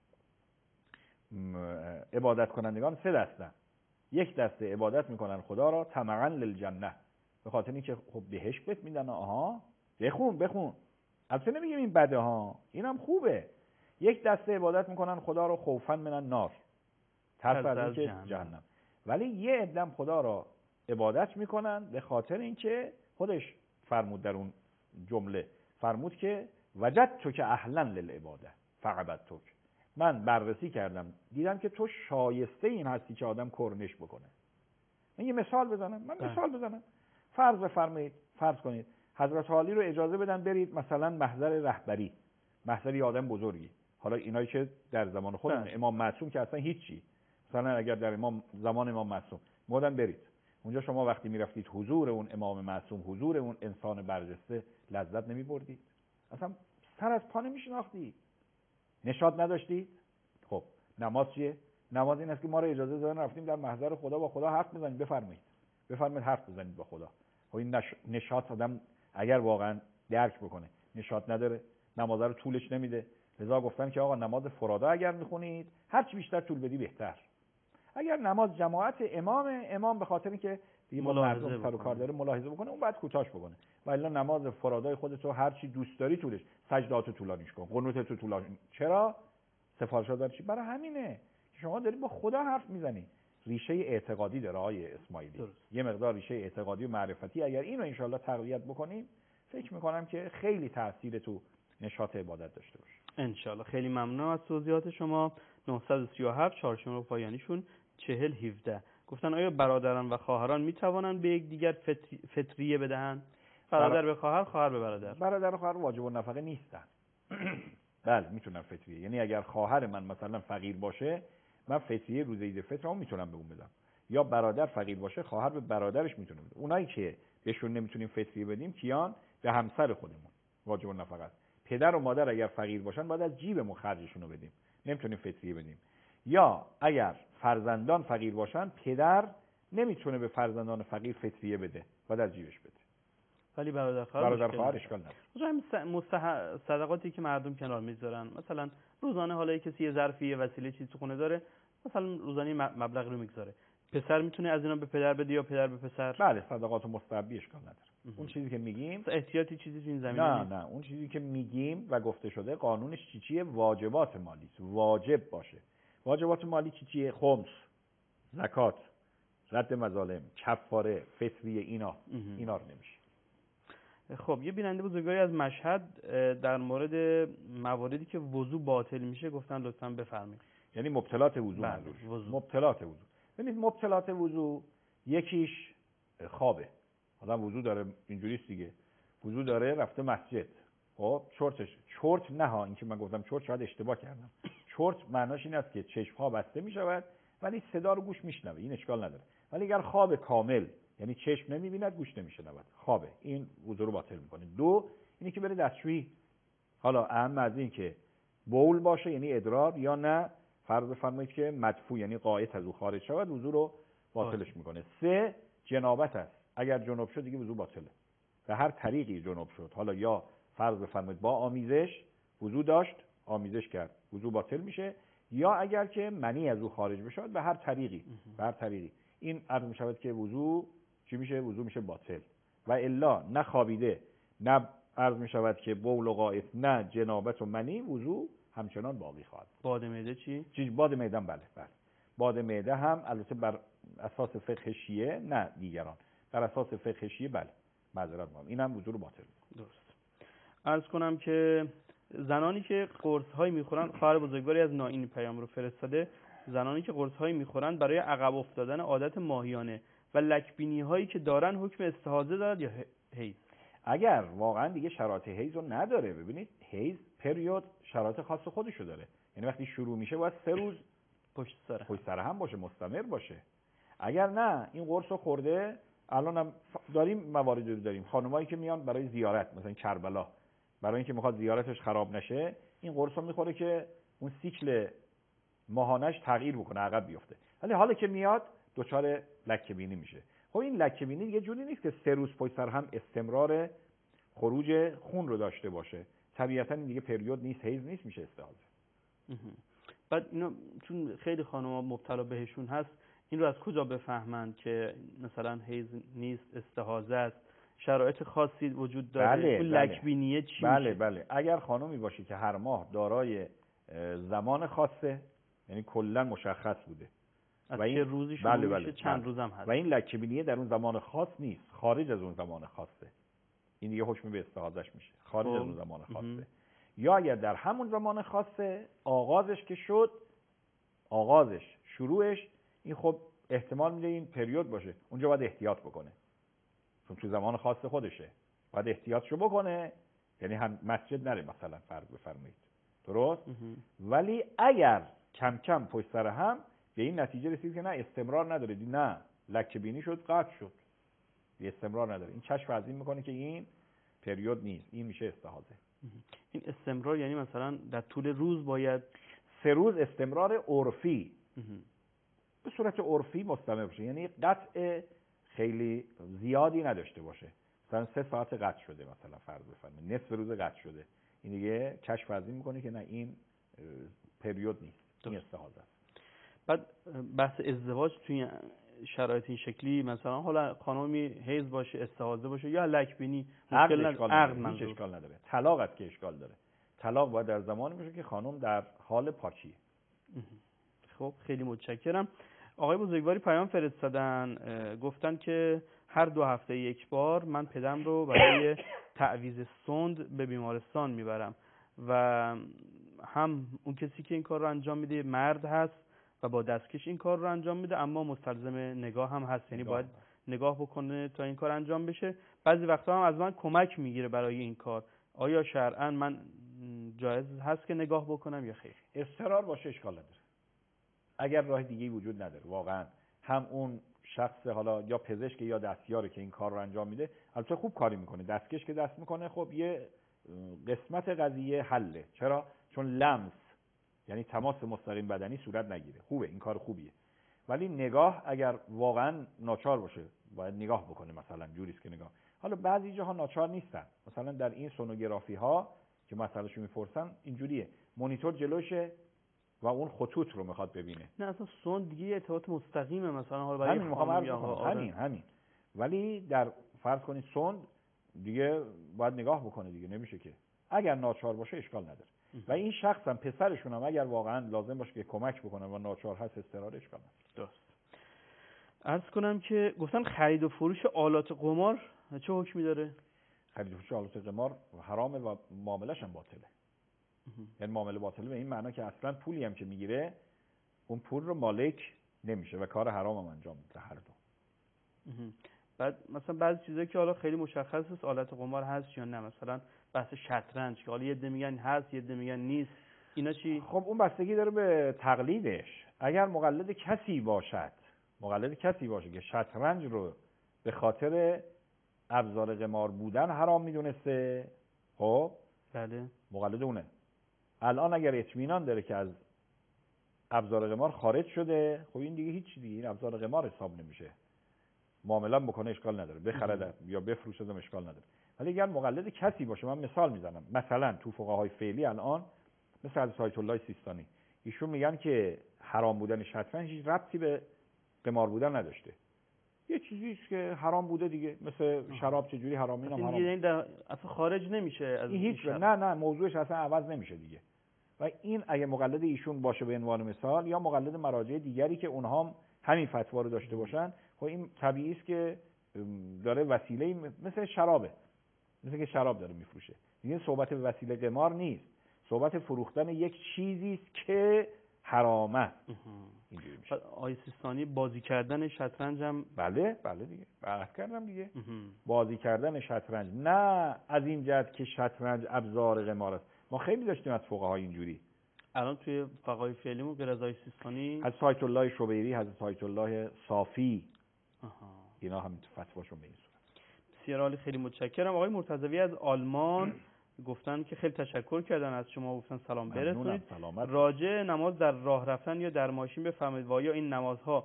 عبادت کنندگان سه دستن، یک دسته عبادت میکنن خدا را طمعا للجنه، به خاطر اینکه خب بهش بهت میدن، آها بخون بخون، البته نمیگیم این بده ها، اینم خوبه. یک دسته عبادت میکنن خدا را خوفا من النار، ترس از اینکه جهنم. ولی یه عدم خدا را عبادت میکنن به خاطر اینکه خودش فرمود در اون جمله، فرمود که وجدتک که اهلا للعباده فعبدتک، من بررسی کردم دیدم که تو شایسته این هستی که آدم کرنش بکنه. من یه مثال بزنم من مثال بزنم فرض بفرمایید، فرض کنید حضرت عالی رو اجازه بدن برید مثلا محضر رهبری، محضر یه آدم بزرگی، حالا اینایی که در زمان خودمون امام معصوم که اصلا هیچی، مثلا اگر در امام زمان امام معصوم مودن برید، اونجا شما وقتی میرفتید حضور اون امام معصوم، حضور اون انسان برجسته، لذت نمیبردید؟ اصلا سر از پا نمیشناختید؟ نشاط نداشتید؟ خب نماز چیه؟ نماز این است که ما رو اجازه دادن رفتیم در محضر خدا با خدا حرف بزنیم. بفرمایید بفرمایید حرف بزنید با خدا. خب این نش... نشاط آدم اگر واقعا درک بکنه نشاط نداره، نماز رو طولش نمیده. لذا گفتن که آقا نماز فرادا اگر میخونید هر چی بیشتر طول بدی بهتر. اگر نماز جماعت امام امام به خاطر اینکه دیگه با مردم سر و کار داره ملاحظه بکنه، اون بعد کوتاهش بکنه. و الا نماز فرادای خودت رو هر چی دوست داری طولش، سجدات طولانیش کن، قنوتت رو طولانی. چرا؟ سفارشات داره چی؟ برای همینه که شما داری با خدا حرف میزنی. ریشه اعتقادی داره آقای اسماعیلی. درست. یه مقدار ریشه اعتقادی و معرفتی اگر اینو ان شاءالله تقویت بکنیم، فکر میکنم که خیلی تاثیر تو نشاط عبادت داشته باشه. ان شاءالله. خیلی ممنونم از توضیحات شما. نهصد و سی و هفت چهارشنبه رو پایانیشون چهل هفده. گفتن آیا برادران و خواهران میتوانند به یک دیگر فطری... فطریه بدهند؟ برادر به خواهر، خواهر به برادر. برادر و خواهر واجب النفقه نیستن. بله میتونم فطریه. یعنی اگر خواهر من مثلا فقیر باشه، من فطریه روز عید فطر هم میتونم به اون بدم. یا برادر فقیر باشه، خواهر به برادرش میتونه بده. اونایی که بهشون نمیتونیم فطریه بدیم کیان؟ به همسر خودمون واجب النفقه است. پدر و مادر اگر فقیر باشن باید از جیبمون خرجشون رو بدیم، نمیتونیم فطریه بدیم. یا اگر فرزندان فقیر باشن، پدر نمیتونه به فرزندان فقیر فطریه بده، باید از جیبش بده. ولی برادر خواهر برادر خواهر اشکال نداره. مثلا مستح... صدقاتی که مردم کنار میذارن، مثلا روزانه حالا کسی یه ظرفی یه وسیله چیزی تو خونه داره، مثلا روزانه مبلغ رو میگذاره، پسر میتونه از اینا به پدر بده یا پدر به پسر؟ بله صدقات مستحبی اشکال نداره. اون چیزی که میگیم احتیاطی چیزی تو این زمینه نه نیست. نه اون چیزی که میگیم و گفته شده قانونش چی چیه؟ واجبات مالی است. واجب باشه. واجبات مالی چی چیه؟ خمس، زکات، رد مظالم، کفاره، فطریه، اینا اینا رو نمیشه. خب یه بیننده بزرگواری از مشهد در مورد مواردی که وضو باطل میشه گفتن لطفاً بفرمایید. یعنی مبتلات وضو منظور. مبتلات وضو. ببینید مبتلات وضو یکیش خوابه. آدم وضو داره اینجوریست دیگه. وضو داره رفته مسجد. خب چرتش چرت نه ها، این که من گفتم چرت شاید اشتباه کردم. چرت معناش این است که چشم‌ها بسته میشود ولی صدا رو گوش میشنوه، این اشکال نداره. ولی اگر خواب کامل، یعنی چشم نمیبیند گوش نمیشنود، خوابه، این وضو رو باطل میکنه. دو، اینی که بره دستشویی، حالا اهم از این که بول باشه یعنی ادرار، یا نه فرض بفرمایید که مدفوع یعنی غایط از او خارج شود، وضو رو باطلش میکنه. سه، جنابت است. اگر جنوب شد دیگه وضو باطله. به هر طریقی جنوب شد، حالا یا فرض بفرمایید با آمیزش وضو داشت، آمیزش کرد، وضو باطل میشه، یا اگر که منی از او خارج بشود به هر طریقی، به هر طریقی این عرض میشود که وضو چی میشه؟ وضو میشه باطل. و الا نه خوابیده، نه عرض میشود که بول و غائط، نه جنابت و منی، وضو همچنان باقی خواهد. باد معده چی؟ چی باد معده؟ بله بله. باد معده هم البته بر اساس فقه شیعه، نه دیگران، بر اساس فقه شیعه بله، معذرت میخوام، اینم وضو رو باطل. درست. عرض کنم که زنانی که قرص های میخورن، خواهر بزرگواری از نائین پیام رو فرستاده، زنانی که قرص های میخورن برای عقب افتادن عادت ماهیانه و لکبینی هایی که دارن حکم استحاضه دارد یا حیض؟ اگر واقعا دیگه شرایط حیض رو نداره، ببینید حیض پریود شرایط خاص خودشو داره، یعنی وقتی شروع میشه باید سه روز پشت سر پشت سر هم باشه، مستمر باشه. اگر نه این قرص رو خورده، الان هم داریم مواردی رو داریم، خانمایی که میان برای زیارت مثلا کربلا، برای اینکه میخواد زیارتش خراب نشه، این قرص رو میخوره که اون سیکل ماهانش تغییر بکنه، عقب بیفته. ولی حالا که میاد دچار لکه بینی میشه. خب این لکه بینی یه جوری نیست که سه روز پشت سر هم استمرار خروج خون رو داشته باشه. طبیعتا این دیگه پریود نیست، حیض نیست، میشه استحاضه. بعد اینو چون خیلی خانم‌ها مبتلا بهشون هست، این رو از کجا بفهمند که مثلا حیض نیست، استحاضه است؟ شرایط خاصی وجود داره؟ بله، اون بله. لکبینیه چی بله میشه؟ بله. اگر خانمی باشه که هر ماه دارای زمان خاصه، یعنی کلا مشخص بوده از و این چه روزی شروع بله میشه، بله چند بله. روزم هست، و این لکبینیه در اون زمان خاص نیست، خارج از اون زمان خاصه، این دیگه حکم به استحاضه‌اش میشه، خارج از اون زمان خاصه. یا اگر در همون زمان خاصه آغازش که شد، آغازش شروعش، این خب احتمال میده این پریود باشه، اونجا باید احتیاط بکنه چون تو زمان خاص خودشه، باید احتیاطشو بکنه، یعنی هم مسجد نره مثلا، فرض بفرمایید، درست؟ ولی اگر کم کم پشت سر هم به این نتیجه رسید که نه استمرار نداره، نه لکه بینی شد قطع شد، استمرار نداره. این کشف از این میکنه که این پریود نیست، این میشه استحاضه. این استمرار یعنی مثلا در طول روز باید سه روز استمرار عرفی به صورت عرفی مستمر باشه، یعنی قطع خیلی زیادی نداشته باشه. مثلا سه ساعت قطع شده، مثلا فرض بفرمایید نصف روز قطع شده، این دیگه کشف از این میکنه که نه این پریود نیست، این استحاضه است. بعد بحث ازدواج توی شرایط این شکلی، مثلا حالا خانمی حیض باشه، استحاضه باشه یا لکبینی، مشکل اشکال نداره، هیچ اشکال نداره. طلاق است که اشکال داره. طلاق باید در زمانی باشه که خانم در حال پاکیه. خب خیلی متشکرم. آقای بزرگواری پیام فرستادن، گفتن که هر دو هفته یک بار من پدرم رو برای تعویض سند به بیمارستان میبرم و هم اون کسی که این کار رو انجام میده مرد هست و با دستکش این کار رو انجام میده، اما مستلزم نگاه هم هست، یعنی باید نگاه بکنه تا این کار انجام بشه. بعضی وقتا هم از من کمک میگیره برای این کار. آیا شرعاً من جایز هست که نگاه بکنم یا خیر؟ اضطرار باشه اشکال نداره. اگر راه دیگه‌ای وجود نداره، واقعا هم اون شخص حالا یا پزشک یا دستیاری که این کار رو انجام میده البته خوب کاری میکنه، دستکش که دست میکنه خب یه قسمت قضیه حله. چرا؟ چون لمس یعنی تماس مستقیم بدنی صورت نگیره، خوبه، این کار خوبیه. ولی نگاه اگر واقعا ناچار باشه باید نگاه بکنه، مثلا جوریست که نگاه. حالا بعضی جاها ناچار نیستن، مثلا در این سونوگرافی ها که مسئلهشو میپرسن اینجوریه، مانیتور جلوشه و اون خطوط رو میخواد ببینه. نه اصلا سوند دیگه ارتباط مستقیمه، مثلا حالا برای همین میخوام عرض کنم، آره. همین همین ولی در فرض کنید سوند دیگه باید نگاه بکنه دیگه، نمیشه که. اگر ناچار باشه اشکال نداره. و این شخص هم پسرشون هم اگر واقعا لازم باشه که کمک بکنه و ناچار هست اضطرار اشکال نداره. درست. عرض کنم که گفتن خرید و فروش آلات قمار چه حکمی داره؟ خرید و فروش آلات قمار حرامه و معامله‌ش هم باطله. یعنی معامله باطله به این معنا که اصلا پولی هم که میگیره اون پول رو مالک نمیشه و کار حرام هم انجام میده هر دو. بعد مثلا بعضی چیزایی که حالا خیلی مشخص است آلات قمار هست یا نه، مثلا بحث شطرنج که حالا یه عده میگن هست یه عده میگن نیست، اینا چی؟ خب اون بستگی داره به تقلیدش. اگر مقلد کسی باشد، مقلد کسی باشه که شطرنج رو به خاطر ابزار قمار بودن حرام میدونسته، خب بله مقلد اونه. الان اگر اطمینان داره که از ابزار قمار خارج شده، خب این دیگه هیچ دیگه، این ابزار قمار حساب نمیشه، معامله بکنه اشکال نداره، بخره یا بفروشه هم اشکال نداره. ولی اگر مقلد کسی باشه، من مثال میزنم، مثلا تو فقهای فعلی الان مثل حضرت آیت الله سیستانی، ایشون میگن که حرام بودن شطرنج هیچ ربطی به قمار بودن نداشته، یه چیزی است که حرام بوده دیگه، مثل شراب چجوری حرام، اینم حرام. این در اصلا خارج نمیشه از این هیچ نه نه موضوعش اصلا عوض نمیشه دیگه. و این اگه مقلد ایشون باشه به عنوان مثال، یا مقلد مراجع دیگری که اونها هم همین فتوا رو داشته باشن، خب این طبیعی است که داره وسیله مثل شرابه، مثل که شراب داره میفروشه دیگه. صحبت به وسیله قمار نیست، صحبت فروختن یک چیزی است که حرامه. اینجوری میشه. آقای سیستانی بازی کردن شطرنج هم بله بله دیگه بحث کردم دیگه. بازی کردن شطرنج نه از این جهت که شطرنج ابزار قمار است، ما خیلی داشتیم از فقهای اینجوری. الان توی فقهای فعلیمون غیر از آقای سیستانی حضرت آیت الله شبیری، حضرت آیت الله صافی، آها. اینا هم فتواشون به این صورت. بسیار عالی، خیلی متشکرم. آقای مرتضوی از آلمان گفتن که خیلی تشکر کردن از شما، گفتن سلام برسونید. راجع نماز در راه رفتن یا در ماشین بفرمایید و آیا این نمازها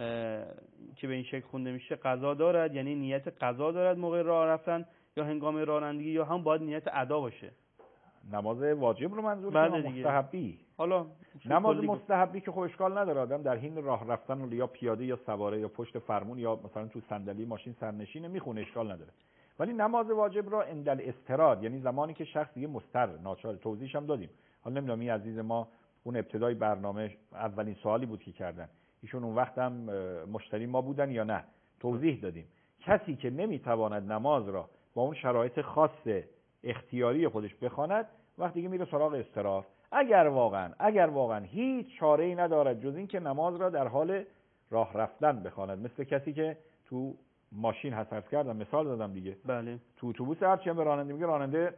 که به این شکل خونده میشه قضا دارد، یعنی نیت قضا دارد موقع راه رفتن یا هنگام رانندگی، یا هم باید نیت ادا باشه؟ نماز واجب رو منظور شما؟ مستحبی؟ حالا نماز مستحبی که خب اشکال نداره، آدم در حین راه رفتن یا پیاده یا سواره یا پشت فرمون یا مثلا تو صندلی ماشین سرنشینه میخونه، اشکال نداره. ولی نماز واجب را اندل استراد، یعنی زمانی که شخص دیگه مضطر ناچار، توضیحش هم دادیم. حالا نمیدونم این عزیز ما اون ابتدای برنامه اولین سوالی بود که کردن، ایشون اون وقت هم مشتری ما بودن یا نه، توضیح دادیم. کسی که نمیتواند نماز را با اون شرایط خاص اختیاری خودش بخواند، وقتی دیگه میره سراغ اضطرار. اگر واقعا اگر واقعا هیچ چاره‌ای ندارد جز این که نماز را در حال راه رفتن بخواند، مثل کسی که تو ماشین حذف کردم مثال دادم دیگه، بله، تو اتوبوس هرچی هم به راننده میگه راننده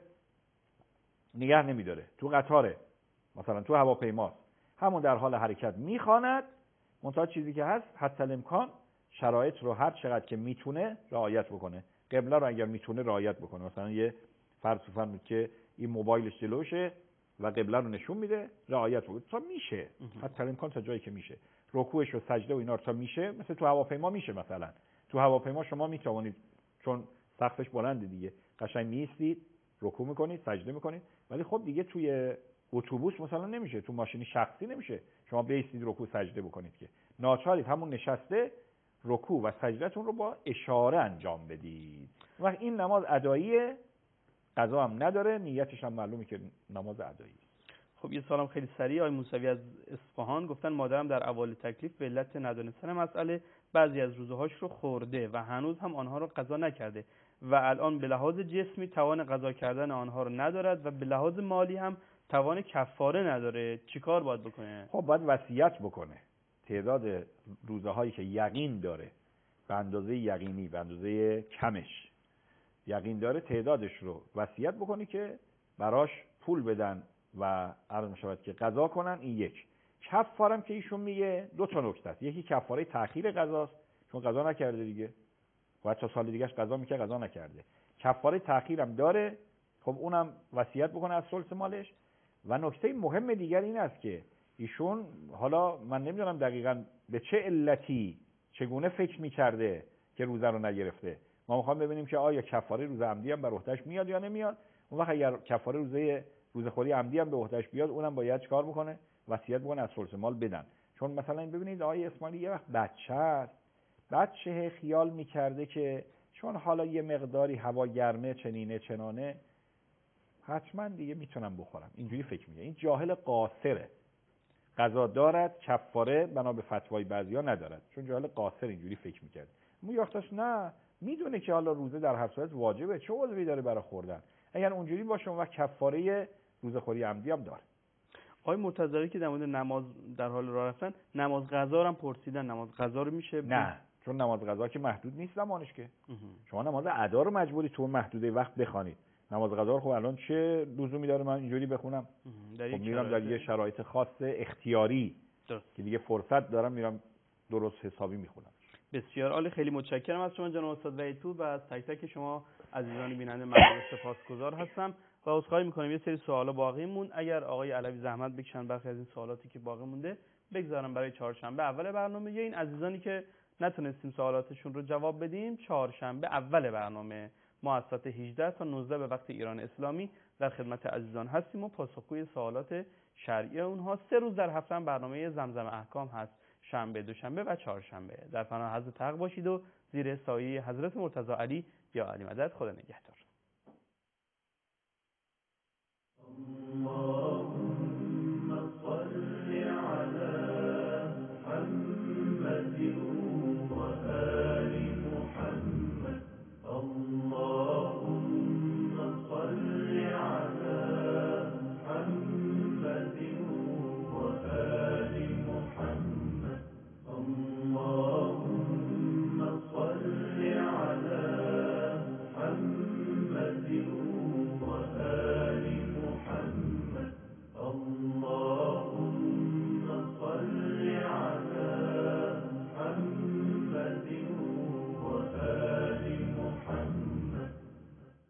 نگه نمیداره، تو قطاره مثلا تو هواپیماست، همون در حال حرکت میخواند، منتها چیزی که هست حتی الامکان شرایط رو هر چقدر که میتونه رعایت بکنه. قبله رو اگر میتونه رعایت بکنه، مثلا یه فرض فرمود که این موبایلش جلوشه و قبله رو نشون میده، رعایت بکنه تا میشه، حتی امکان تا جایی که میشه. رکوعش و سجده و اینا تا میشه، مثل تو هواپیما میشه. مثلا تو هواپیما شما میتوانید، چون سقفش بلنده دیگه، قشنگ میستید، رکوع میکنید، سجده میکنید. ولی خب دیگه توی اتوبوس مثلا نمیشه، تو ماشین شخصی نمیشه شما بیستید رکوع سجده بکنید که. ناچارید همون نشسته رکوع و سجدهتون رو با اشاره انجام بدید. و این نماز اداییه، قضا هم نداره، نیتش هم معلومه که نماز ادایی. خب یه سوالم خیلی سریع. آقای موسوی از اصفهان گفتن مادرم در اوایل تکلیف به علت ندونستن مسئله بعضی از روزهاش رو خورده و هنوز هم آنها رو قضا نکرده و الان به لحاظ جسمی توان قضا کردن آنها رو ندارد و به لحاظ مالی هم توان کفاره نداره. چیکار باید بکنه؟ خب باید وصیت بکنه. تعداد روزهایی که یقین داره، به اندازه یقینی، به اندازه کمش یقین داره، تعدادش رو وصیت بکنی که براش پول بدن و عرض می‌شود که قضا کنن. این یک. کفارم که ایشون میگه دو تا نکته است. یکی کفاره تأخیر قضاست، چون قضا نکرده دیگه، باید تا سال دیگهش قضا میکنه، قضا نکرده. کفاره تأخیرم داره، خب اونم وصیت بکنه از ثلث مالش. و نکته مهم دیگر این است که ایشون، حالا من نمیدونم دقیقاً به چه علتی چگونه فکر میکرده که روزه رو نگرفته. ما میخوام ببینیم که آیا کفاره روزه عمدی هم بر عهده‌اش میاد یا نمیاد. اون وقت اگر کفاره روزه روزخوری عمدی هم به عهده‌اش بیاد، اونم باید چیکار بکنه؟ وصیت بکنه از ثلث مال بدن. چون مثلا ببینید آقای اسماعیلی یه وقت بچه است، بچه خیال میکرده که چون حالا یه مقداری هوا گرمه چنینه چنانه حتما دیگه میتونم بخورم، اینجوری فکر میکنه. این جاهل قاصره، قضا دارد، کفاره بنا به فتوای بعضیا ندارد، چون جاهل قاصر اینجوری فکر میکرد. مو یاختش نه، میدونه که حالا روزه در هر صورت واجبه، چه عذری داره برای خوردن. اگر اونجوری باشه و کفاره روزخوری عمدی هم داره. آقای مرتضوی که در مورد نماز در حال راه رفتن، نماز قضا رو هم پرسیدن، نماز قضا رو میشه؟ نه، چون نماز قضا که محدود نیست زمانش که. شما نماز ادا رو مجبوری تو محدوده وقت بخونید. نماز قضا رو خب الان چه لزومی داره من اینجوری بخونم؟ خب میرم در یه شرایط خاص اختیاری درست که دیگه فرصت دارم، میرم درست حسابی میخونم. بسیار عالی، خیلی متشکرم از شما جناب استاد وحیدپور و از تک تک شما عزیزان بیننده. ممنون، سپاسگزار هستم و عذرخواهی میکنم یه سری سوالا باقی مون. اگر آقای علوی زحمت بکشن برخی از این سوالاتی که باقی مونده بگذارم برای چهارشنبه اول برنامه. یا این عزیزانی که نتونستیم سوالاتشون رو جواب بدیم، چهارشنبه اول برنامه ما از ساعت هجده تا نوزده به وقت ایران اسلامی در خدمت عزیزان هستیم و پاسخگوی سوالات شرعی اونها. سه روز در هفته هم برنامه زمزم احکام هست، شنبه، دوشنبه و چهارشنبه. در پناه حضرت حق باشید و زیر سایه حضرت مرتضی علی یا علی مدد. خدا نگهدار.